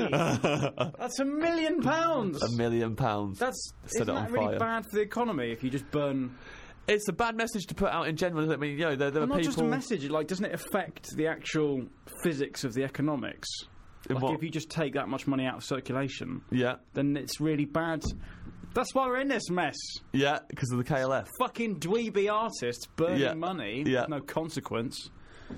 [SPEAKER 9] Why? That's a million pounds.
[SPEAKER 2] A million pounds.
[SPEAKER 9] That's
[SPEAKER 2] Set
[SPEAKER 9] isn't
[SPEAKER 2] it on
[SPEAKER 9] that really
[SPEAKER 2] fire.
[SPEAKER 9] bad for the economy if you just burn?
[SPEAKER 2] It's a bad message to put out in general. I mean, you know, there, there
[SPEAKER 9] Well,
[SPEAKER 2] are
[SPEAKER 9] not
[SPEAKER 2] people.
[SPEAKER 9] just a message. Like, doesn't it affect the actual physics of the economics?
[SPEAKER 2] In
[SPEAKER 9] Like,
[SPEAKER 2] what?
[SPEAKER 9] if you just take that much money out of circulation,
[SPEAKER 2] Yeah,
[SPEAKER 9] then it's really bad. That's why we're in this mess.
[SPEAKER 2] yeah, because of the K L F.
[SPEAKER 9] Fucking dweeby artists burning
[SPEAKER 2] Yeah.
[SPEAKER 9] money
[SPEAKER 2] Yeah.
[SPEAKER 9] with no consequence.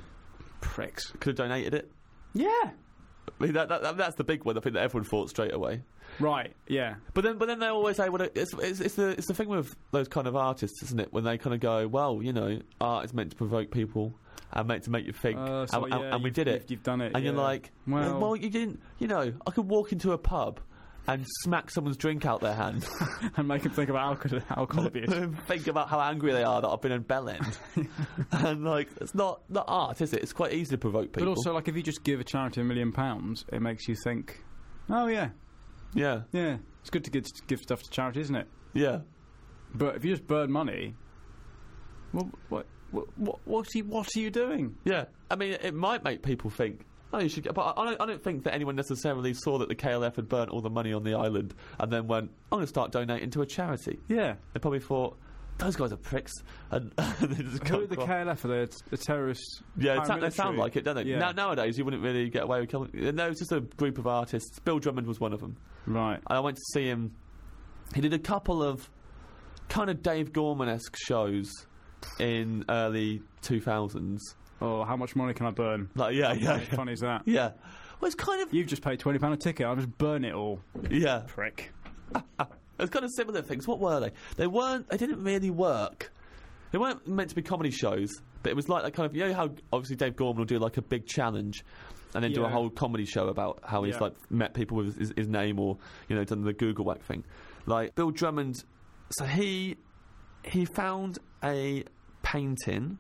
[SPEAKER 9] Pricks.
[SPEAKER 2] Could have donated it.
[SPEAKER 9] Yeah.
[SPEAKER 2] I mean, that, that, that- that's the big one. I think that everyone thought straight away.
[SPEAKER 9] Right. Yeah.
[SPEAKER 2] But then, but then they always say, well, it's, it's, it's the it's the thing with those kind of artists, isn't it? When they kind of go, well, you know, art is meant to provoke people and meant to make you think,
[SPEAKER 9] Uh, so,
[SPEAKER 2] and, and-
[SPEAKER 9] yeah,
[SPEAKER 2] and we
[SPEAKER 9] you've-
[SPEAKER 2] did it.
[SPEAKER 9] You've, you've done it.
[SPEAKER 2] And you're
[SPEAKER 9] yeah.
[SPEAKER 2] like,
[SPEAKER 9] well,
[SPEAKER 2] well, you didn't. You know, I could walk into a pub and smack someone's drink out their hand
[SPEAKER 9] and make them think about alcohol, alcohol abuse.
[SPEAKER 2] and think about how angry they are that I've been in Bell End. And like, it's not not art, is it? It's quite easy to provoke people.
[SPEAKER 9] But also, like, if you just give a charity a million pounds, it makes you think, oh yeah,
[SPEAKER 2] yeah,
[SPEAKER 9] yeah, it's good to give, give stuff to charity, isn't it?
[SPEAKER 2] yeah.
[SPEAKER 9] But if you just burn money, well, what, what, what, what are you, what are you doing?
[SPEAKER 2] Yeah, I mean, it might make people think, oh, you should get. But I don't, I don't think that anyone necessarily saw that the K L F had burnt all the money on the island and then went, I'm going to start donating to a charity.
[SPEAKER 9] Yeah.
[SPEAKER 2] They probably thought, those guys are pricks. And they just
[SPEAKER 9] Who
[SPEAKER 2] got
[SPEAKER 9] are the
[SPEAKER 2] across-
[SPEAKER 9] K L F? Are they a terrorist?
[SPEAKER 2] Yeah, it sound, they sound
[SPEAKER 9] paramilitary?
[SPEAKER 2] like it, don't they?
[SPEAKER 9] Yeah.
[SPEAKER 2] Now, nowadays, you wouldn't really get away with killing. No, it's just a group of artists. Bill Drummond was one of them.
[SPEAKER 9] Right.
[SPEAKER 2] I went to see him. He did a couple of kind of Dave Gorman-esque shows in early two thousands.
[SPEAKER 9] Oh, how much money can I burn?
[SPEAKER 2] Like, yeah, yeah,
[SPEAKER 9] How
[SPEAKER 2] yeah.
[SPEAKER 9] funny is that?
[SPEAKER 2] Yeah. Well, it's kind of
[SPEAKER 9] You've just paid twenty pound a ticket. I'll just burn it all.
[SPEAKER 2] yeah.
[SPEAKER 9] Prick.
[SPEAKER 2] It's kind of similar things. What were they? They weren't. They didn't really work. They weren't meant to be comedy shows, but it was like that kind of. You know how obviously Dave Gorman will do like a big challenge, and then do a
[SPEAKER 9] Yeah.
[SPEAKER 2] whole comedy show about how he's
[SPEAKER 9] Yeah.
[SPEAKER 2] like met people with his, his name or you know done the Google whack thing. Like Bill Drummond, so he he found a painting.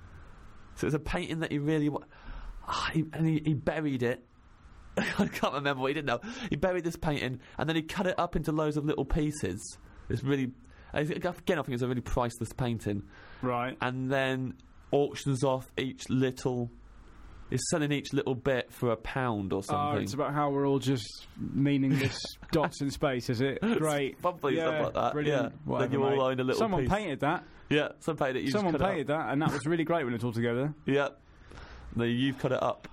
[SPEAKER 2] So it's a painting that he really wa- ah, he, and he, he buried it. I can't remember what he did know. He buried this painting and then he cut it up into loads of little pieces. It's really again I think it's a really priceless painting.
[SPEAKER 9] Right.
[SPEAKER 2] And then auctions off each little. Is selling each little bit for a pound or
[SPEAKER 9] Oh,
[SPEAKER 2] something.
[SPEAKER 9] it's about how we're all just meaningless dots in space, is it? Great.
[SPEAKER 2] Probably
[SPEAKER 9] yeah,
[SPEAKER 2] stuff like that.
[SPEAKER 9] Brilliant.
[SPEAKER 2] Yeah.
[SPEAKER 9] Whatever,
[SPEAKER 2] Then you all
[SPEAKER 9] mate.
[SPEAKER 2] own a little
[SPEAKER 9] Someone
[SPEAKER 2] piece.
[SPEAKER 9] painted that.
[SPEAKER 2] Yeah, some painted it. You
[SPEAKER 9] Someone
[SPEAKER 2] just cut
[SPEAKER 9] painted that, and that was really great when it's all together.
[SPEAKER 2] It up. Yeah. No, you've cut it up.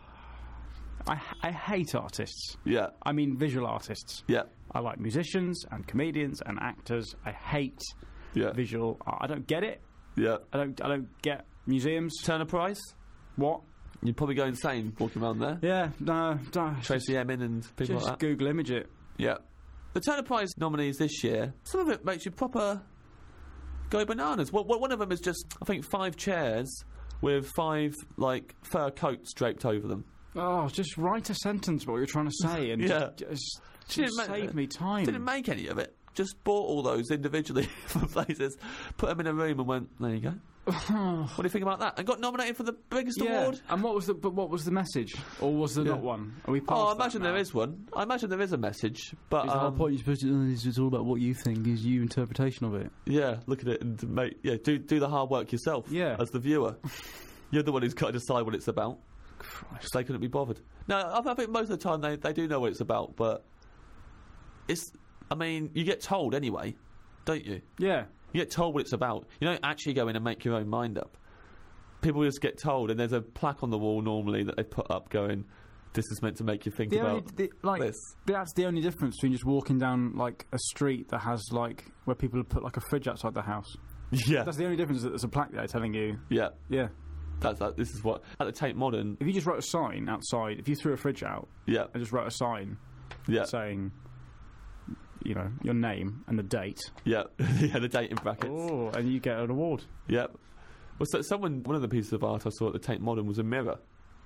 [SPEAKER 9] I, I hate artists.
[SPEAKER 2] Yeah.
[SPEAKER 9] I mean visual artists.
[SPEAKER 2] Yeah.
[SPEAKER 9] I like musicians and comedians and actors. I hate
[SPEAKER 2] Yeah.
[SPEAKER 9] visual art. I don't get it.
[SPEAKER 2] Yeah.
[SPEAKER 9] I don't. I don't get museums.
[SPEAKER 2] Turner Prize.
[SPEAKER 9] What?
[SPEAKER 2] You'd probably go insane walking around there.
[SPEAKER 9] Yeah. No. no
[SPEAKER 2] Tracy Emin and people
[SPEAKER 9] just
[SPEAKER 2] like that.
[SPEAKER 9] Google image it.
[SPEAKER 2] Yeah. The Turner Prize nominees this year, some of it makes you proper go bananas. Well, one of them is just, I think, five chairs with five, like, fur coats draped over them.
[SPEAKER 9] Oh, just write a sentence what you're trying to say and
[SPEAKER 2] Yeah.
[SPEAKER 9] just, just,
[SPEAKER 2] She
[SPEAKER 9] just
[SPEAKER 2] didn't make
[SPEAKER 9] save
[SPEAKER 2] it.
[SPEAKER 9] me time.
[SPEAKER 2] Didn't make any of it. Just bought all those individually from places, put them in a room and went, there you go. What do you think about that? And got nominated for the biggest
[SPEAKER 9] yeah.
[SPEAKER 2] award.
[SPEAKER 9] And what was the but what was the message? Or was there
[SPEAKER 2] Yeah.
[SPEAKER 9] not one? Are we past
[SPEAKER 2] Oh, I
[SPEAKER 9] that
[SPEAKER 2] imagine
[SPEAKER 9] now?
[SPEAKER 2] there is one. I imagine there is a message. But
[SPEAKER 9] Is the whole
[SPEAKER 2] um,
[SPEAKER 9] point you're supposed to do is it's all about what you think, is you interpretation of it.
[SPEAKER 2] yeah, look at it and make yeah, do do the hard work yourself.
[SPEAKER 9] Yeah.
[SPEAKER 2] As the viewer, you're the one who's got to decide what it's about. Christ, they couldn't be bothered. No, I, I think most of the time they they do know what it's about, but it's. I mean, you get told anyway, don't you?
[SPEAKER 9] Yeah.
[SPEAKER 2] You get told what it's about. You don't actually go in and make your own mind up. People just get told, and there's a plaque on the wall normally that they put up going, "This is meant to make you think
[SPEAKER 9] The
[SPEAKER 2] about
[SPEAKER 9] only, the, like,
[SPEAKER 2] this."
[SPEAKER 9] that's the only difference between just walking down like a street that has like where people have put like a fridge outside the house.
[SPEAKER 2] Yeah,
[SPEAKER 9] That's the only difference. That there's a plaque there telling you.
[SPEAKER 2] yeah.
[SPEAKER 9] Yeah.
[SPEAKER 2] That's that. This is what at the Tate Modern.
[SPEAKER 9] If you just wrote a sign outside, if you threw a fridge out
[SPEAKER 2] Yeah,
[SPEAKER 9] and just wrote a sign
[SPEAKER 2] yeah,
[SPEAKER 9] saying, you know, your name and the date,
[SPEAKER 2] yeah, yeah. The date in brackets.
[SPEAKER 9] oh, and you get an award.
[SPEAKER 2] Yeah. Well, so someone, one of the pieces of art I saw at the Tate Modern was a mirror,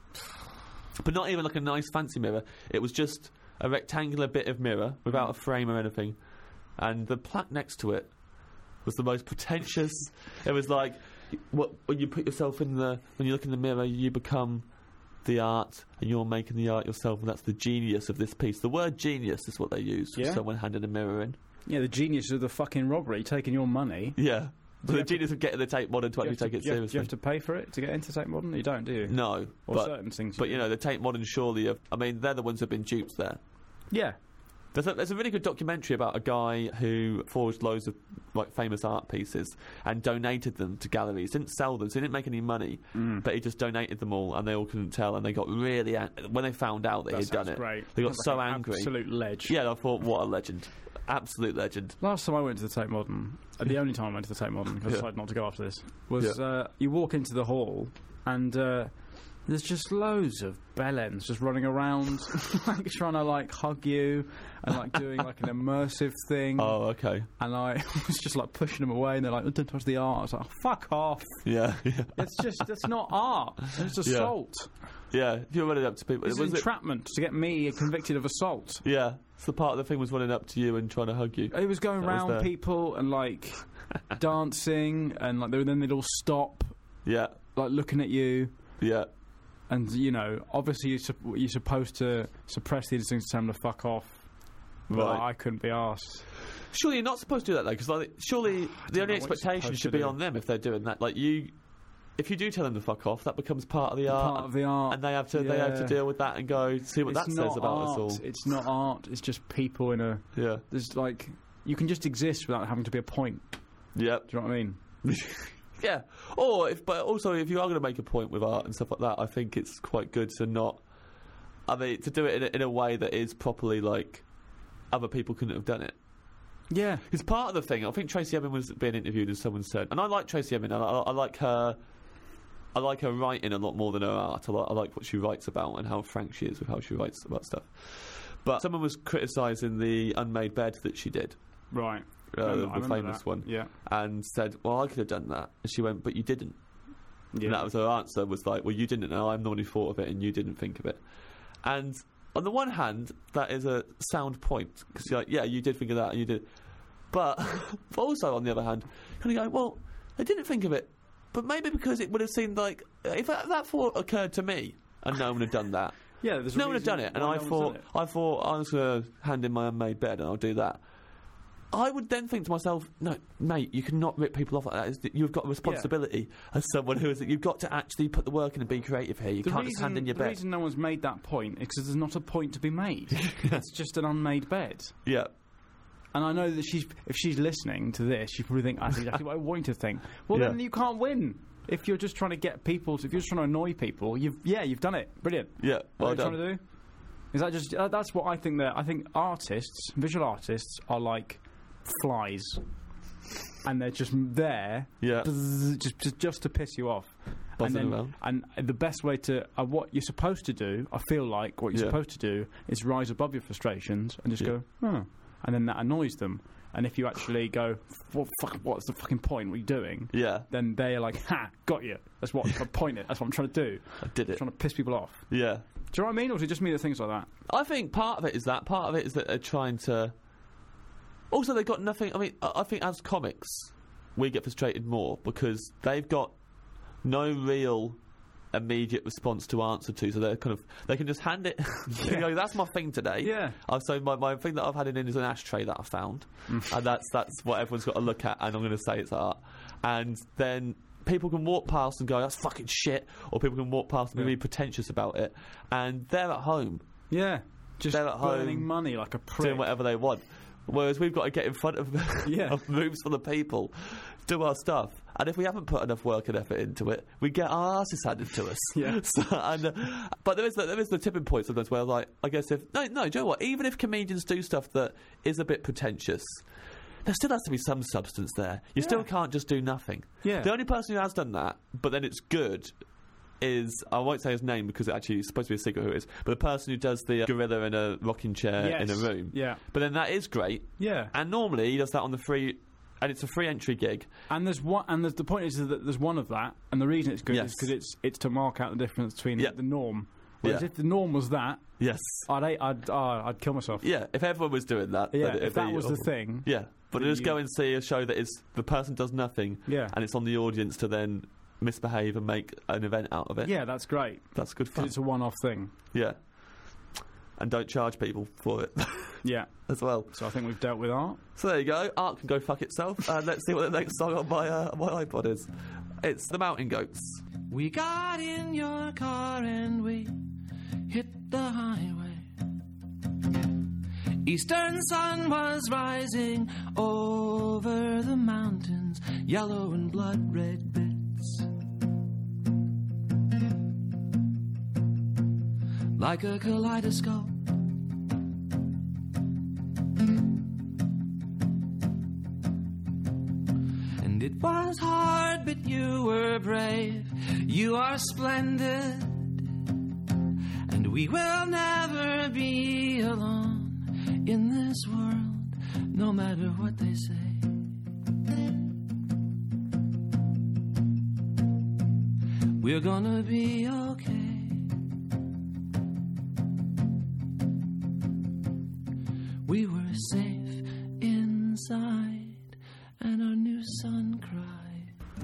[SPEAKER 2] but not even like a nice fancy mirror. It was just a rectangular bit of mirror without a frame or anything, and the plaque next to it was the most pretentious. It was like, what when you put yourself in the when you look in the mirror, you become the art, and you're making the art yourself, and that's the genius of this piece. The word genius is what they use for
[SPEAKER 9] Yeah.
[SPEAKER 2] someone handing a mirror in.
[SPEAKER 9] Yeah, the genius of the fucking robbery, taking your money.
[SPEAKER 2] Yeah.
[SPEAKER 9] Do
[SPEAKER 2] But
[SPEAKER 9] you
[SPEAKER 2] the
[SPEAKER 9] have to-
[SPEAKER 2] genius of getting the Tate Modern to
[SPEAKER 9] Do you
[SPEAKER 2] actually
[SPEAKER 9] have
[SPEAKER 2] take
[SPEAKER 9] to-
[SPEAKER 2] it
[SPEAKER 9] do you have-
[SPEAKER 2] seriously.
[SPEAKER 9] Do you have to pay for it to get into Tate Modern? You don't, do you?
[SPEAKER 2] No,
[SPEAKER 9] Or
[SPEAKER 2] but
[SPEAKER 9] certain things.
[SPEAKER 2] but you know the Tate Modern surely have. I mean, they're the ones who've been duped there.
[SPEAKER 9] Yeah.
[SPEAKER 2] There's a, there's a really good documentary about a guy who forged loads of like famous art pieces and donated them to galleries. Didn't sell them, so he didn't make any money.
[SPEAKER 9] Mm.
[SPEAKER 2] But he just donated them all, and they all couldn't tell. And they got really ang- when they found out that,
[SPEAKER 9] That
[SPEAKER 2] he'd done
[SPEAKER 9] sounds
[SPEAKER 2] it.
[SPEAKER 9] great.
[SPEAKER 2] They got
[SPEAKER 9] Sounds
[SPEAKER 2] so
[SPEAKER 9] like an
[SPEAKER 2] angry.
[SPEAKER 9] Absolute ledge.
[SPEAKER 2] Yeah, I thought, what a legend, absolute legend.
[SPEAKER 9] Last time I went to the Tate Modern, uh, the only time I went to the Tate Modern, because I
[SPEAKER 2] Yeah.
[SPEAKER 9] decided not to go after this, was
[SPEAKER 2] Yeah.
[SPEAKER 9] uh, you walk into the hall and uh, there's just loads of bellends just running around, like trying to like hug you and like doing like an immersive thing.
[SPEAKER 2] Oh, okay.
[SPEAKER 9] And I was just like pushing them away, and they're like, "Oh, don't touch the art." I was like, oh, "Fuck off!"
[SPEAKER 2] Yeah, yeah,
[SPEAKER 9] It's just that's not art. It's assault.
[SPEAKER 2] yeah. If you're running up to people,
[SPEAKER 9] It's
[SPEAKER 2] was it-
[SPEAKER 9] entrapment to get me convicted of assault.
[SPEAKER 2] yeah. So part of the thing was running up to you and trying to hug you.
[SPEAKER 9] It was going
[SPEAKER 2] That was
[SPEAKER 9] around
[SPEAKER 2] there.
[SPEAKER 9] people and like dancing, and like they- then they'd all stop,
[SPEAKER 2] Yeah,
[SPEAKER 9] like looking at you,
[SPEAKER 2] yeah.
[SPEAKER 9] and you know, obviously you're, sup- you're supposed to suppress the instincts to tell them to fuck off. But
[SPEAKER 2] Right.
[SPEAKER 9] I couldn't be arsed.
[SPEAKER 2] Surely you're not supposed to do that though, because like, surely the only
[SPEAKER 9] know what you're
[SPEAKER 2] expectation
[SPEAKER 9] supposed
[SPEAKER 2] should
[SPEAKER 9] to
[SPEAKER 2] be
[SPEAKER 9] do.
[SPEAKER 2] on them if they're doing that. Like you, if you do tell them to fuck off, that becomes part of the art,
[SPEAKER 9] Part of the art,
[SPEAKER 2] and they have to they have to
[SPEAKER 9] yeah.
[SPEAKER 2] deal with that and go see what
[SPEAKER 9] It's
[SPEAKER 2] that
[SPEAKER 9] not
[SPEAKER 2] says about
[SPEAKER 9] art.
[SPEAKER 2] us all.
[SPEAKER 9] It's not art. It's just people in a.
[SPEAKER 2] Yeah,
[SPEAKER 9] There's like you can just exist without having to be a point.
[SPEAKER 2] yeah,
[SPEAKER 9] Do you know what I mean?
[SPEAKER 2] yeah. Or if, but also if you are going to make a point with art and stuff like that, I think it's quite good to not. I mean, to do it in a, in a way that is properly like other people couldn't have done it.
[SPEAKER 9] Yeah.
[SPEAKER 2] Because part of the thing, I think Tracy Emin was being interviewed, as someone said, and I like Tracy Emin. I, I, I like her. I like her writing a lot more than her art. I like, I like what she writes about and how frank she is with how she writes about stuff. But someone was criticising the unmade bed that she did,
[SPEAKER 9] Right.
[SPEAKER 2] uh,
[SPEAKER 9] I
[SPEAKER 2] the
[SPEAKER 9] remember
[SPEAKER 2] famous
[SPEAKER 9] that.
[SPEAKER 2] one,
[SPEAKER 9] Yeah.
[SPEAKER 2] and said, "Well, I could have done that." And she went, "But you didn't."
[SPEAKER 9] Yeah.
[SPEAKER 2] And that was her answer. Was like, "Well, you didn't know. I'm the one who thought of it, and you didn't think of it." And on the one hand, that is a sound point because you're like, "Yeah, you did think of that, and you did." But, but also on the other hand, kind of go, "Well, I didn't think of it, but maybe because it would have seemed like if that, that thought occurred to me and no one had done that."
[SPEAKER 9] Yeah. There's a
[SPEAKER 2] No one had
[SPEAKER 9] reason
[SPEAKER 2] done it, and
[SPEAKER 9] why
[SPEAKER 2] I
[SPEAKER 9] no one's
[SPEAKER 2] thought,
[SPEAKER 9] done it.
[SPEAKER 2] I thought I was going to hand in my unmade bed, and I'll do that. I would then think to myself, no, mate, you cannot rip people off like that. It's- You've got a responsibility as someone who is. You've got to actually put the work in and be creative here. You
[SPEAKER 9] The
[SPEAKER 2] can't
[SPEAKER 9] reason,
[SPEAKER 2] just hand in your
[SPEAKER 9] the
[SPEAKER 2] bed.
[SPEAKER 9] reason no one's made that point is because there's not a point to be made. It's just an unmade bed.
[SPEAKER 2] Yeah,
[SPEAKER 9] And I know that she's, if she's listening to this, she probably think that's exactly what I want you to think. Well,
[SPEAKER 2] Yeah.
[SPEAKER 9] then you can't win. If you're just trying to get people, to, if you're just trying to annoy people, you've yeah, you've done it. Brilliant.
[SPEAKER 2] yeah.
[SPEAKER 9] What
[SPEAKER 2] Well
[SPEAKER 9] are you
[SPEAKER 2] done.
[SPEAKER 9] trying to do? Is that just uh, that's what I think that I think artists, visual artists, are like flies. and they're just there,
[SPEAKER 2] Yeah.
[SPEAKER 9] bzz, just, just just to piss you off.
[SPEAKER 2] Buzzing
[SPEAKER 9] and, then,
[SPEAKER 2] around.
[SPEAKER 9] and the best way to uh, what you're supposed to do, I feel like what you're
[SPEAKER 2] Yeah.
[SPEAKER 9] supposed to do is rise above your frustrations and just
[SPEAKER 2] Yeah.
[SPEAKER 9] go, oh, and then that annoys them. And if you actually go, what fuck, what's the fucking point? What are you doing?
[SPEAKER 2] Yeah.
[SPEAKER 9] Then they're like, ha, got you. That's what I'm pointing. That's what I'm trying to do.
[SPEAKER 2] I did
[SPEAKER 9] I'm
[SPEAKER 2] it.
[SPEAKER 9] trying to piss people off.
[SPEAKER 2] Yeah.
[SPEAKER 9] Do you know what I mean? Or is it just me that thinks like that?
[SPEAKER 2] I think part of it is that. Part of it is that they're trying to. Also, they've got nothing. I mean, I I think as comics, we get frustrated more because they've got no real immediate response to answer to, so they're kind of they can just hand it. You know, that's my thing today.
[SPEAKER 9] Yeah.
[SPEAKER 2] Uh, so my, my thing that I've had in is an ashtray that I found, and that's that's what everyone's got to look at, and I'm going to say it's art, and then. People can walk past and go, that's fucking shit, or people can walk past and be
[SPEAKER 9] Yeah.
[SPEAKER 2] really pretentious about it, and they're at home
[SPEAKER 9] Yeah. Just
[SPEAKER 2] They're at
[SPEAKER 9] burning
[SPEAKER 2] home
[SPEAKER 9] money like a prick.
[SPEAKER 2] doing whatever they want. Whereas we've got to get in front of,
[SPEAKER 9] Yeah.
[SPEAKER 2] of rooms for the people, do our stuff, and if we haven't put enough work and effort into it, we get our asses handed to us.
[SPEAKER 9] Yeah.
[SPEAKER 2] So, and, uh, but there is the, there is the tipping point sometimes where, like, I guess if no, no, do you know what? Even if comedians do stuff that is a bit pretentious, there still has to be some substance there. You
[SPEAKER 9] Yeah.
[SPEAKER 2] still can't just do nothing.
[SPEAKER 9] Yeah.
[SPEAKER 2] The only person who has done that, but then it's good, is, I won't say his name because it actually is supposed to be a secret who it is, but the person who does the uh, gorilla in a rocking chair
[SPEAKER 9] Yes.
[SPEAKER 2] in a room.
[SPEAKER 9] Yeah.
[SPEAKER 2] But then that is great.
[SPEAKER 9] Yeah.
[SPEAKER 2] And normally he does that on the free, and it's a free entry gig.
[SPEAKER 9] And there's one, and there's, the point is that there's one of that, and the reason it's good
[SPEAKER 2] Yes.
[SPEAKER 9] is because it's it's to mark out the difference between
[SPEAKER 2] Yeah.
[SPEAKER 9] the norm. Whereas
[SPEAKER 2] Yeah.
[SPEAKER 9] if the norm was that,
[SPEAKER 2] Yes.
[SPEAKER 9] I'd I'd oh, I'd kill myself.
[SPEAKER 2] Yeah, if everyone was doing that.
[SPEAKER 9] Yeah,
[SPEAKER 2] then
[SPEAKER 9] if that
[SPEAKER 2] be-
[SPEAKER 9] was the thing.
[SPEAKER 2] Yeah. But
[SPEAKER 9] then
[SPEAKER 2] just
[SPEAKER 9] you-
[SPEAKER 2] go and see a show that is, the person does nothing,
[SPEAKER 9] Yeah.
[SPEAKER 2] and it's on the audience to then misbehave and make an event out of it.
[SPEAKER 9] Yeah, that's great.
[SPEAKER 2] That's good
[SPEAKER 9] 'Cause
[SPEAKER 2] fun.
[SPEAKER 9] it's a one-off thing.
[SPEAKER 2] Yeah. And don't charge people for it
[SPEAKER 9] Yeah.
[SPEAKER 2] as well.
[SPEAKER 9] So I think we've dealt with art.
[SPEAKER 2] So there you go. Art can go fuck itself. And let's see what the next song on my uh, my iPod is. It's The Mountain Goats.
[SPEAKER 5] We got in your car and we hit the highway. Eastern sun was rising over the mountains, yellow and blood red bits. Like a kaleidoscope. And it was hard, but you were brave. You are splendid. And we will never be alone in this world, no matter what they say. We're gonna be okay. We were safe inside, and our new sun cried.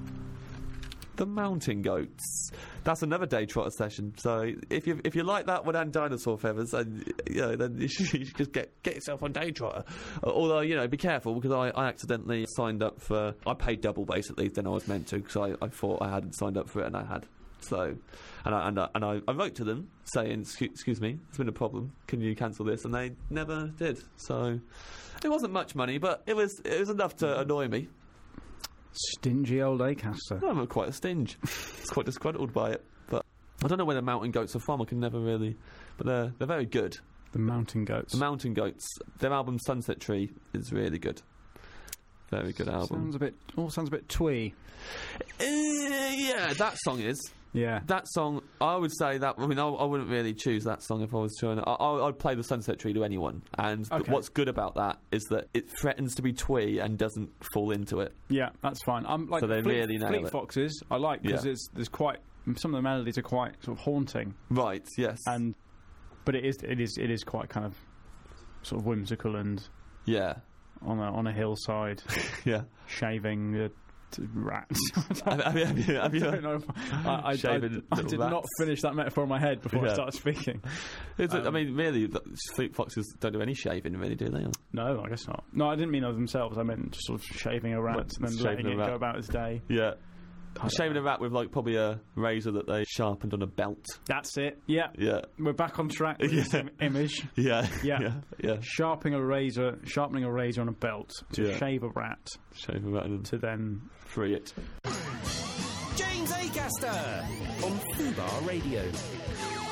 [SPEAKER 2] The Mountain Goats. That's another day trotter session. So if you if you like that one and Dinosaur Feathers, and you know, then you should, you should just get get yourself on day trotter. Uh, although you know, be careful because I, I accidentally signed up for. I paid double basically than I was meant to because I, I thought I hadn't signed up for it and I had. So, and I and I, and I, I wrote to them saying, "Excuse, excuse me, there's been a problem. Can you cancel this?" And they never did. So it wasn't much money, but it was it was enough to annoy me.
[SPEAKER 9] Stingy old Acaster.
[SPEAKER 2] I'm quite a stinge. It's quite disgruntled by it, but I don't know where the Mountain Goats are from. I can never really, but they're they're very good.
[SPEAKER 9] The Mountain Goats.
[SPEAKER 2] The Mountain Goats. Their album Sunset Tree is really good. Very good album.
[SPEAKER 9] Sounds a bit. All sounds a bit twee.
[SPEAKER 2] Uh, yeah, that song is.
[SPEAKER 9] Yeah.
[SPEAKER 2] That song, I would say that. I mean, I, I wouldn't really choose that song if I was trying. I, I, I'd play the Sunset Tree to anyone. And th-
[SPEAKER 9] Okay.
[SPEAKER 2] what's good about that is that it threatens to be twee and doesn't fall into it.
[SPEAKER 9] Yeah, that's fine. I'm like
[SPEAKER 2] So they
[SPEAKER 9] Fleet,
[SPEAKER 2] really nail
[SPEAKER 9] Fleet
[SPEAKER 2] it.
[SPEAKER 9] Foxes. I like because
[SPEAKER 2] Yeah.
[SPEAKER 9] it's there's quite some of the melodies are quite sort of haunting,
[SPEAKER 2] Right? Yes.
[SPEAKER 9] and but it is it is it is quite kind of sort of whimsical and
[SPEAKER 2] yeah.
[SPEAKER 9] on a on a hillside,
[SPEAKER 2] Yeah.
[SPEAKER 9] shaving the t- rats.
[SPEAKER 2] have, have you, have you, have you,
[SPEAKER 9] I don't know. I, I, I,
[SPEAKER 2] Shaving
[SPEAKER 9] I
[SPEAKER 2] little
[SPEAKER 9] did
[SPEAKER 2] rats.
[SPEAKER 9] not finish that metaphor in my head before I
[SPEAKER 2] Yeah.
[SPEAKER 9] started speaking.
[SPEAKER 2] Is it, I
[SPEAKER 9] Um,
[SPEAKER 2] mean, really, the Fleet Foxes don't do any shaving, really, do they?
[SPEAKER 9] No, I guess not. No, I didn't mean of themselves. I meant just sort of shaving a rat
[SPEAKER 2] Well,
[SPEAKER 9] and then
[SPEAKER 2] shaving
[SPEAKER 9] letting
[SPEAKER 2] a
[SPEAKER 9] it
[SPEAKER 2] rat.
[SPEAKER 9] go about its day.
[SPEAKER 2] Yeah.
[SPEAKER 9] I
[SPEAKER 2] Shaving
[SPEAKER 9] don't
[SPEAKER 2] a rat with, like, probably a razor that they sharpened on a belt.
[SPEAKER 9] That's it. Yeah,
[SPEAKER 2] Yeah.
[SPEAKER 9] we're back on track with
[SPEAKER 2] Yeah.
[SPEAKER 9] this im- image.
[SPEAKER 2] Yeah.
[SPEAKER 9] Yeah.
[SPEAKER 2] Yeah. Yeah.
[SPEAKER 9] Sharpening a razor, sharpening a razor on a belt to
[SPEAKER 2] Yeah.
[SPEAKER 9] shave a rat
[SPEAKER 2] Shave a rat and
[SPEAKER 9] to then.
[SPEAKER 2] free it.
[SPEAKER 1] James Acaster on Fubar Radio.